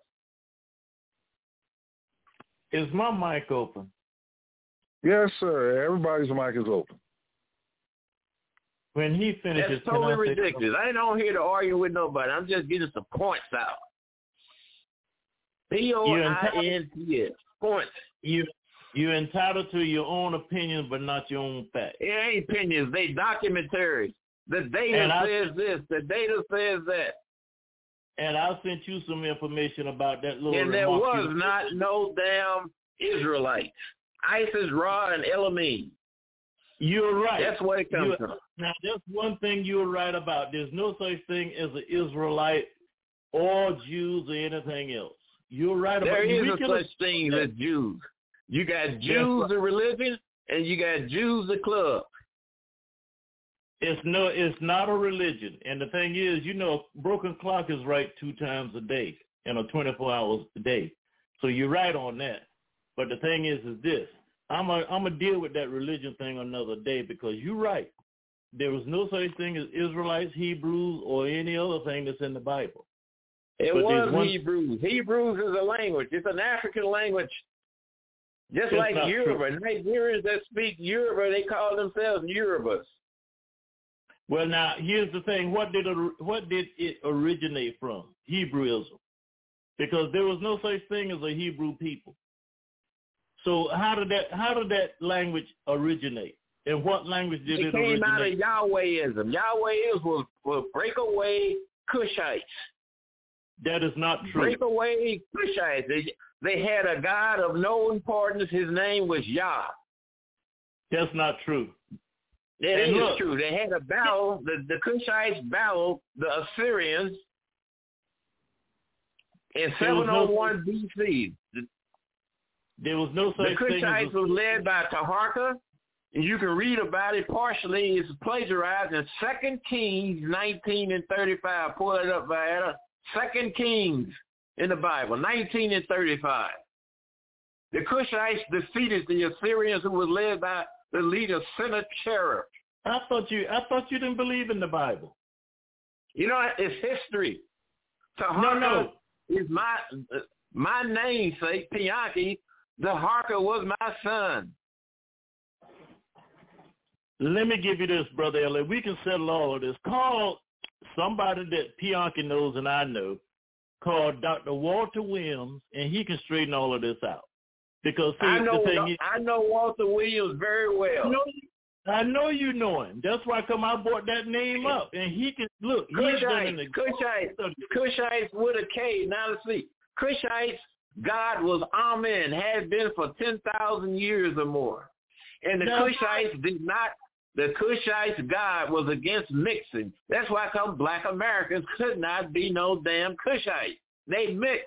Is my mic open? Yes, sir. Everybody's mic is open. When he finishes, that's totally ridiculous. I ain't on here to argue with nobody. I'm just getting some points out. P-O-I-N-T-S. Points. You're entitled to your own opinion, but not your own facts. It ain't opinions. They documentaries. The data says this. The data says that. And I sent you some information about that little. And there was not no damn Israelites. ISIS, Ra, and Elamim. You're right. That's where it comes from. Now, that's one thing you're right about. There's no such thing as an Israelite or Jews or anything else. You're right about that. There is no such thing as Jews. You got Jews of religion, and you got Jews of club. It's not a religion. And the thing is, broken clock is right 2 times a day in a 24 hours a day. So you're right on that. But the thing is this. I'm a deal with that religion thing another day, because you're right. There was no such thing as Israelites, Hebrews, or any other thing that's in the Bible. It was Hebrews. Hebrews is a language. It's an African language. Just like Yoruba. Nigerians that speak Yoruba, they call themselves Yorubas. Well, now, here's the thing. What did it originate from? Hebrewism. Because there was no such thing as a Hebrew people. So how did that language originate? And what language did it originate? It came out of Yahwehism. Yahwehism was breakaway Cushites. That is not true. Breakaway Cushites. They had a god of no importance. His name was Yah. That's not true. It is true. They had a battle. The Cushites battled the Assyrians in 701 BC. There was no such thing. The Cushites was led by Taharka, and you can read about it partially. It's plagiarized in 2 Kings 19 and 35. Pull it up, Vieta. 2 Kings in the Bible, 19 and 35. The Cushites defeated the Assyrians, who was led by the leader Sennacherib. I thought you didn't believe in the Bible. It's history. Taharka is my namesake, Pianki. Taharka was my son. Let me give you this, Brother L.A. We can settle all of this. Call somebody that Pianki knows and I know, called Dr. Walter Williams, and he can straighten all of this out. Because I know Walter Williams very well. I know you know him. That's why I brought that name up. And he can, look, Cushites with a K, not a C. Cushites, God was Amen, has been for 10,000 years or more. And the Cushites' God was against mixing. That's why black Americans could not be no damn Cushite. They mix.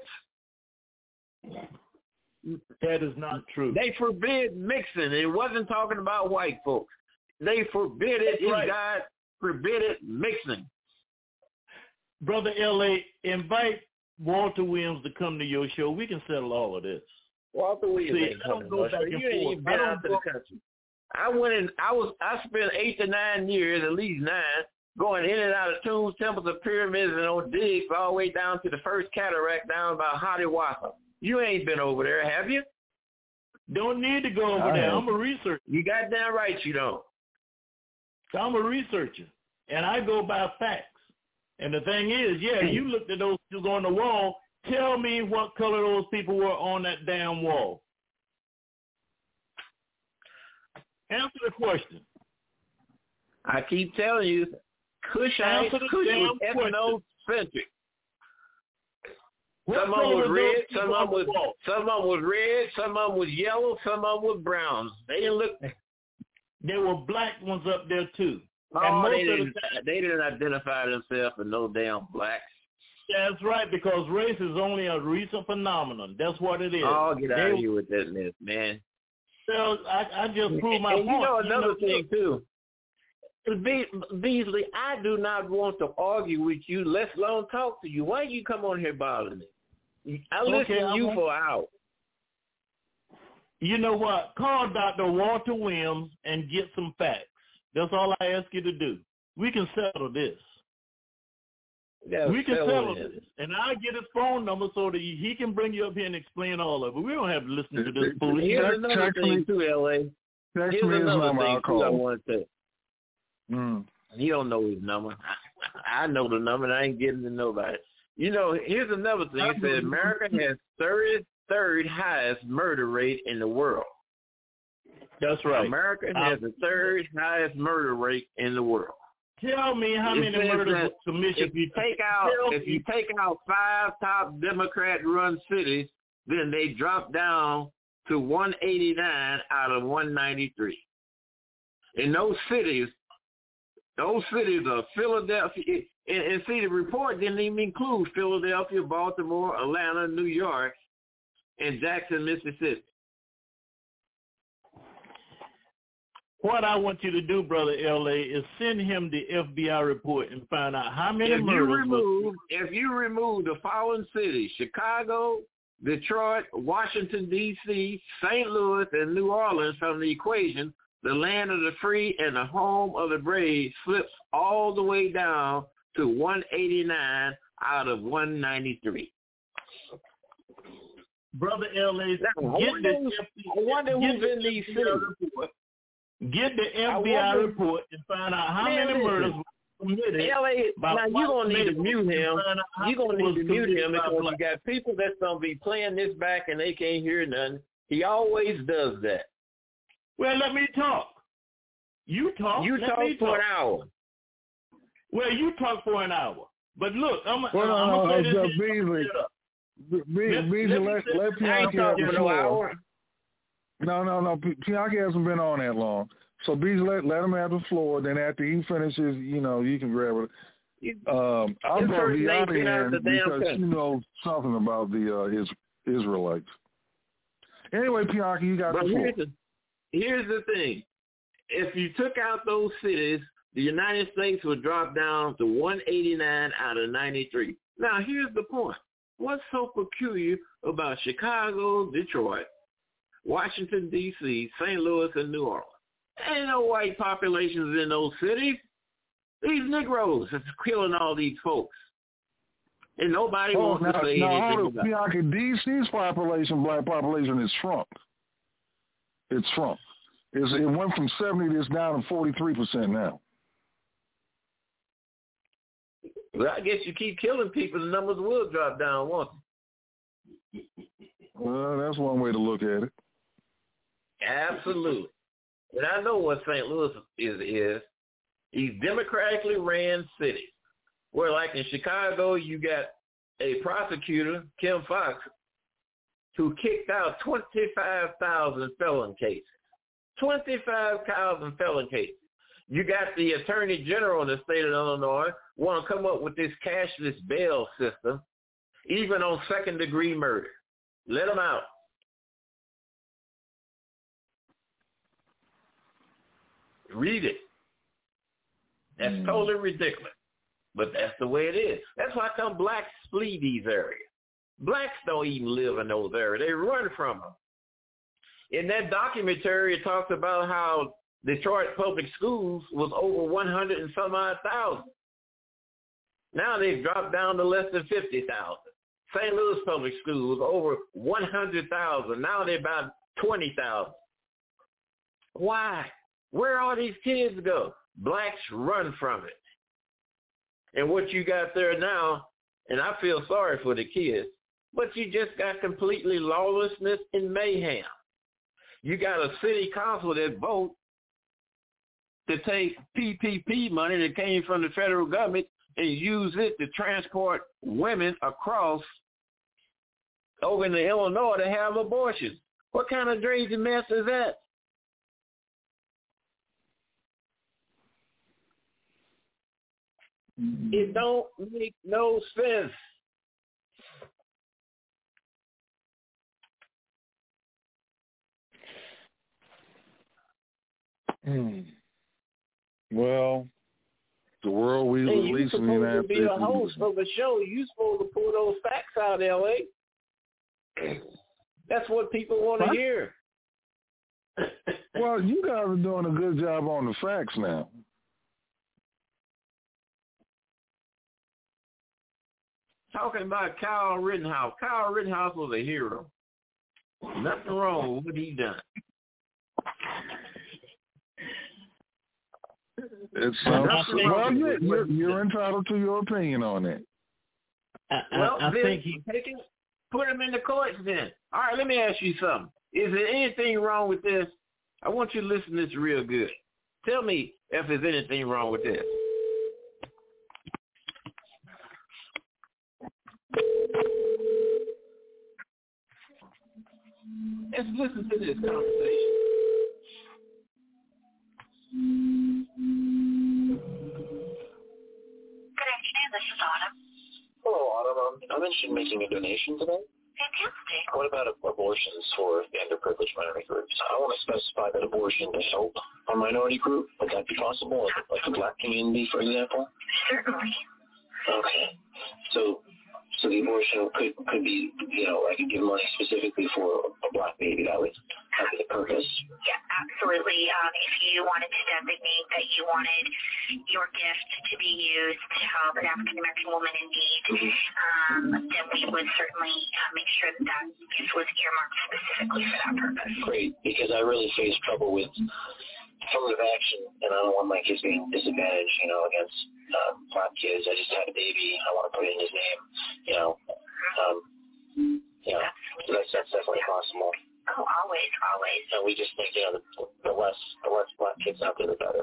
That is not true. They forbid mixing. It wasn't talking about white folks. They forbid it. God forbid mixing. Brother L.A., invite Walter Williams to come to your show. We can settle all of this. Walter Williams ain't coming. You ain't even been out to the country. I spent 8 to 9 years, at least 9, going in and out of tombs, temples, and pyramids, and on digs all the way down to the first cataract down by Hadiwasa. You ain't been over there, have you? Don't need to go over there. I'm a researcher. You goddamn right you don't. So I'm a researcher, and I go by facts. And the thing is, yeah, you looked at those two on the wall. Tell me what color those people were on that damn wall. Answer the question. I keep telling you, Cushites, Kush was ethnocentric. Some of them was red, some of them was red, some of them was yellow, some of them was brown. They didn't look. There were black ones up there too. Oh, they didn't identify themselves as no damn blacks. That's right, because race is only a recent phenomenon. That's what it is. Oh, get out of here with that mess, man. Well, I just proved my point. You know another thing too. Beasley, I do not want to argue with you, let alone talk to you. Why you come on here bothering me? I listen to you for an hour. You know what? Call Dr. Walter Williams and get some facts. That's all I ask you to do. We can settle this. Yeah, we can settle this. And I'll get his phone number so that he can bring you up here and explain all of it. We don't have to listen to this foolishness. Here's another thing too, L.A. Here's another thing too I want to say. You don't know his number. I know the number, and I ain't getting to nobody. You know, here's another thing. It said America has 33rd highest murder rate in the world. That's right. America has the third highest murder rate in the world. Tell me how many murders commissioned. If you take out 5 top Democrat-run cities, then they drop down to 189 out of 193. In those cities are Philadelphia, and see, the report didn't even include Philadelphia, Baltimore, Atlanta, New York, and Jackson, Mississippi. What I want you to do, Brother L.A., is send him the FBI report and find out how many murders. If you remove the following cities, Chicago, Detroit, Washington, D.C., St. Louis, and New Orleans from the equation, the land of the free and the home of the brave slips all the way down to 189 out of 193. Brother L.A., I wonder who's in these cities. Get the FBI report and find out how many murders were committed. Now you're going to need to mute him. You're going to need to mute him because you got people that's going to be playing this back and they can't hear nothing. He always does that. Well, let me talk. You talk. You talk for an hour. Well, you talk for an hour. But look, I'm going to say this. Beasley, let Pianki have the floor. No. Pianki hasn't been on that long. So Beasley, let him have the floor. Then after he finishes, you can grab it. I'll probably be out of here because you know something about the Israelites. Anyway, Pianki, you got the floor. Here's the thing. If you took out those cities, the United States would drop down to 189 out of 93. Now, here's the point. What's so peculiar about Chicago, Detroit, Washington, D.C., St. Louis, and New Orleans? Ain't no white populations in those cities. These Negroes are killing all these folks. And nobody wants to say anything about it. D.C.'s population, black population, is shrunk. It's shrunk. It went from 70, it's down to 43% now. Well, I guess you keep killing people, the numbers will drop down, won't they? Well, that's one way to look at it. Absolutely. And I know what St. Louis is. These democratically ran cities. Where like in Chicago, you got a prosecutor, Kim Foxx, who kicked out 25,000 felon cases. 25,000 felon cases. You got the attorney general in the state of Illinois want to come up with this cashless bail system, even on second-degree murder. Let them out. Read it. That's totally ridiculous. But that's the way it is. That's why come blacks flee these areas. Blacks don't even live in those areas. They run from them. In that documentary, it talks about how Detroit public schools was over 100 and some odd thousand. Now they've dropped down to less than 50,000. St. Louis public schools over 100,000. Now they're about 20,000. Why? Where all these kids go? blacks run from it. And what you got there now, and I feel sorry for the kids, but you just got completely lawlessness and mayhem. You got a city council that vote to take PPP money that came from the federal government and use it to transport women across over into Illinois to have abortions. What kind of crazy mess is that? It don't make no sense. Well, the world we live in. You supposed to be a host of a show. You supposed to pull those facts out, L.A. That's what people want to hear. Well, you guys are doing a good job on the facts now. Talking about Kyle Rittenhouse. Kyle Rittenhouse was a hero. Nothing wrong with what he done. It's well, you're entitled to your opinion on it. I think put him in the courts then. All right, let me ask you something. Is there anything wrong with this? I want you to listen to this real good. Tell me if there's anything wrong with this. Let's listen to this conversation. Good afternoon, this is Autumn. Hello, Autumn. I'm interested in making a donation today. Fantastic. What about abortions for the underprivileged minority groups? I want to specify that abortion to help a minority group. Would that be possible, like the black community, for example? Certainly. Okay. So the abortion could be, I could give money specifically for a black baby. That would be the purpose. Yeah, absolutely. If you wanted to designate that you wanted your gift to be used to help an African-American woman in need, then we would certainly make sure that gift was earmarked specifically for that purpose. Great, because I really face trouble with affirmative action, and I don't want my kids being disadvantaged, against black kids. I just had a baby. I want to put it in his name, so that's definitely possible. Oh, always. And we just think, the less black kids out there, the better.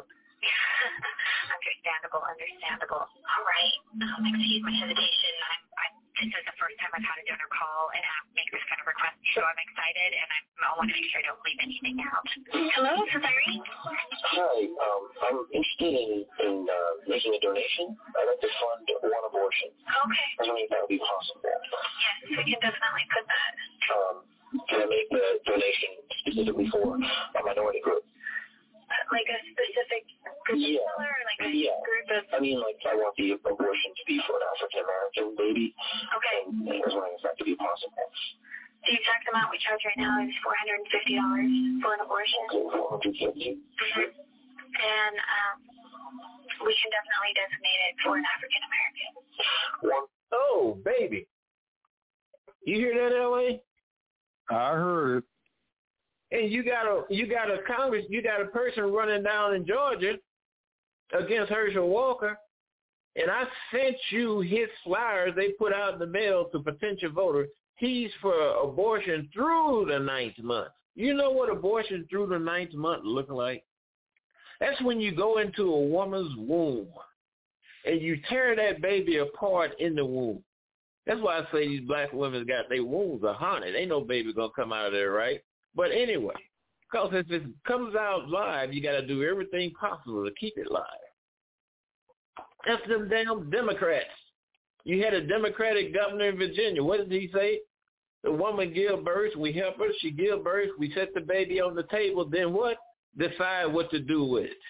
Understandable. All right. Excuse my hesitation. This is the first time I've had a donor call and make this kind of request, so I'm excited, and I want to make sure I don't leave anything out. Hello, this is Irene. Hi, I'm interested in making a donation. I'd like to fund one abortion. Okay. I don't know if that would be possible. Yes, we can definitely put that. Can I make the donation specifically for a minority group? Like a specific group of color, or like a group of... I mean, I want the abortion to be for an African-American baby. Okay. And I was wondering if that could be possible. The exact amount we charge right now is $450 for an abortion. Okay, $450. Mm-hmm. And we can definitely designate it for an African-American. Oh, baby. You hear that, L.A.? I heard it. And you got a person running down in Georgia against Herschel Walker, and I sent you his flyers they put out in the mail to potential voters. He's for abortion through the 9th month. You know what abortion through the 9th month look like? That's when you go into a woman's womb and you tear that baby apart in the womb. That's why I say these black women got their wombs are haunted. Ain't no baby gonna come out of there, right? But anyway, because if it comes out live, you got to do everything possible to keep it live. That's them damn Democrats. You had a Democratic governor in Virginia. What did he say? The woman give birth, we help her. She give birth, we set the baby on the table. Then what? Decide what to do with it.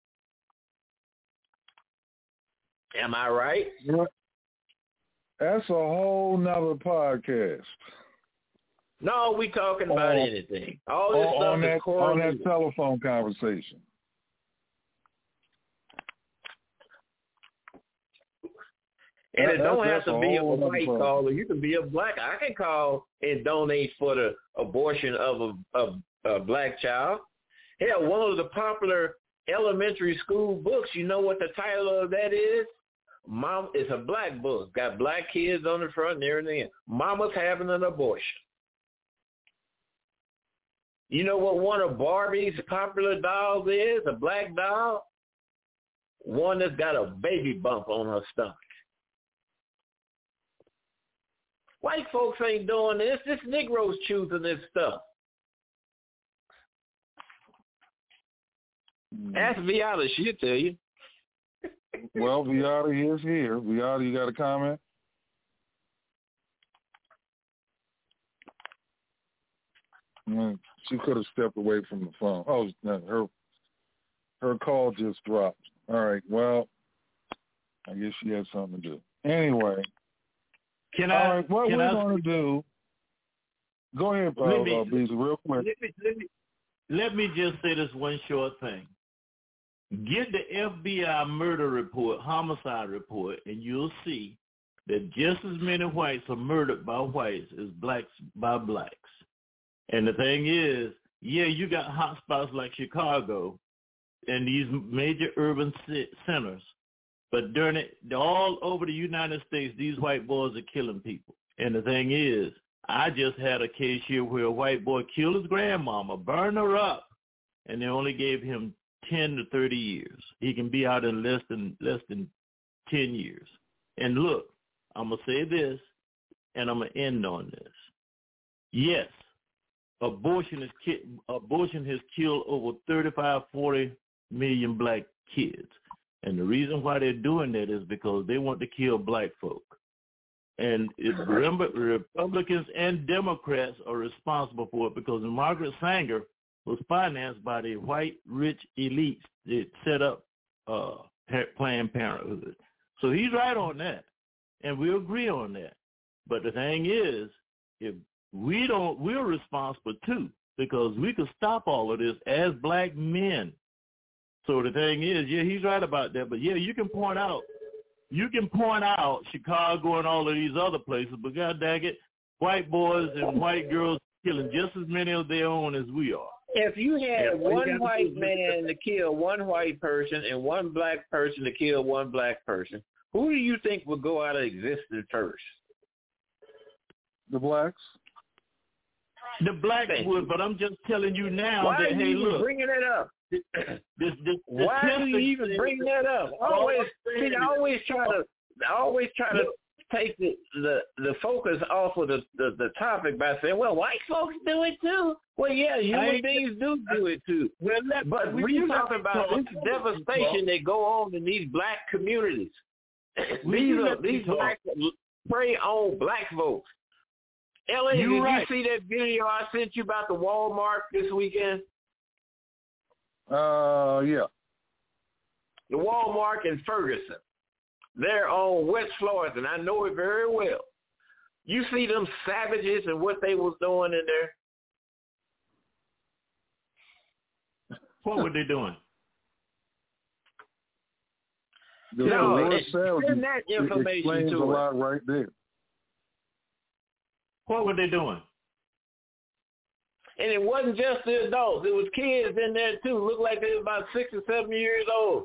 Am I right? That's a whole nother podcast. No, we talking about anything. All this stuff on that telephone conversation. And it don't have to be a white caller. You can be a black. I can call and donate for the abortion of a black child. Hell, one of the popular elementary school books, you know what the title of that is? Mom, it's a black book. Got black kids on the front and everything. Mama's having an abortion. You know what one of Barbie's popular dolls is? A black doll? One that's got a baby bump on her stomach. White folks ain't doing this. This Negroes choosing this stuff. Ask Viata, she'll tell you. Well, Viata is here. Viata, you got a comment? She could have stepped away from the phone. Oh, no, her call just dropped. All right, well, I guess she had something to do. Anyway. All right, what we're going to do, go ahead, Beasley, real quick. Let me just say this one short thing. Get the FBI murder report, homicide report, and you'll see that just as many whites are murdered by whites as blacks by blacks. And the thing is, yeah, you got hot spots like Chicago and these major urban centers, but during it, all over the United States, these white boys are killing people. And the thing is, I just had a case here where a white boy killed his grandmama, burned her up, and they only gave him 10 to 30 years. He can be out in less than 10 years. And look, I'm going to say this, and I'm going to end on this. Yes, abortion has killed over 35, 40 million black kids. And the reason why they're doing that is because they want to kill black folk. And Republicans and Democrats are responsible for it because Margaret Sanger was financed by the white rich elites that set up Planned Parenthood. So he's right on that, and we agree on that. But the thing is, if we don't, we're responsible too, because we could stop all of this as black men. So the thing is, yeah, he's right about that. But yeah, you can point out Chicago and all of these other places, but god dang it, white boys and white girls killing just as many of their own as we are. If you had one white man to kill one white person and one black person to kill one black person, who do you think would go out of existence first? The blacks. The blacks would, but I'm just telling you now Why that, are hey, you look. bringing it up? Why do you even bring that up? I always try to take the focus off of the topic by saying, well, white folks do it too. Well, yeah, human beings do it too. But we're talking about this devastation that go on in these black communities. These blacks prey on black folks. Ellie, did you see that video I sent you about the Walmart this weekend? Yeah. The Walmart in Ferguson. They're on West Florida, and I know it very well. You see them savages and what they was doing in there? What were they doing? Send that information to a lot right there. What were they doing? And it wasn't just the adults. It was kids in there, too. Looked like they were about 6 or 7 years old.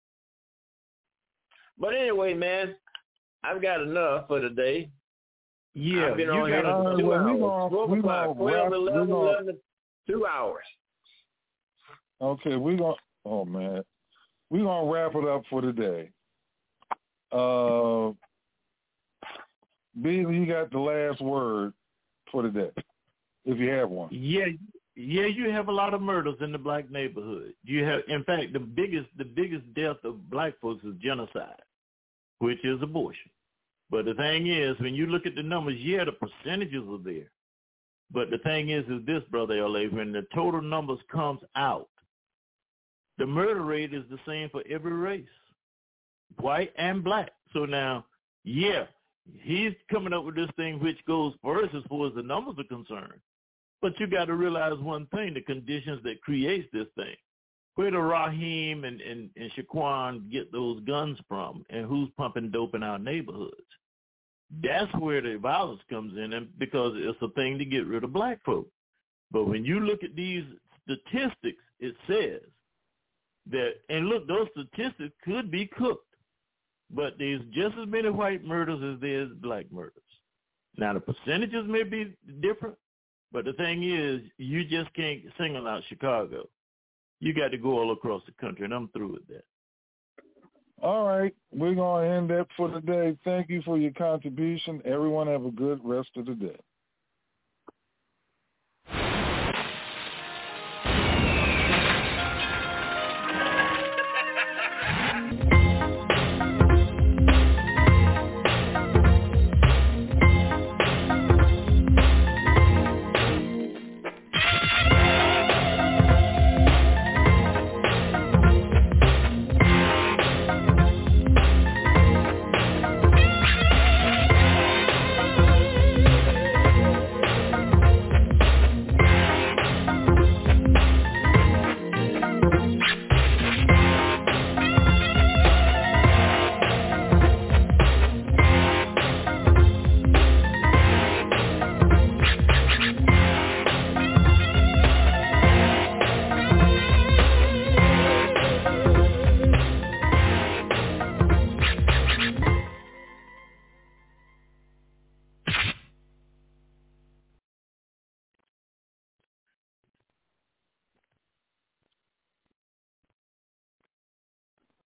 But anyway, man, I've got enough for today. Yeah. I've been on here for 2 hours. 12 o'clock, 12, 11, 2 hours. Okay, we're going to wrap it up for today. Beasley, you got the last word for today, if you have one. Yeah, you have a lot of murders in the black neighborhood. You have, in fact, the biggest death of black folks is genocide, which is abortion. But the thing is, when you look at the numbers, yeah, the percentages are there. But the thing is this, Brother L.A., when the total numbers comes out, the murder rate is the same for every race, white and black. So now, yeah, he's coming up with this thing which goes first as far as the numbers are concerned. But you got to realize one thing, the conditions that creates this thing. Where do Raheem and Shaquan get those guns from, and who's pumping dope in our neighborhoods? That's where the violence comes in, and because it's a thing to get rid of black folk. But when you look at these statistics, it says And look, those statistics could be cooked, but there's just as many white murders as there's black murders. Now, the percentages may be different, but the thing is, you just can't single out Chicago. You got to go all across the country, and I'm through with that. All right, we're going to end that for today. Thank you for your contribution. Everyone have a good rest of the day.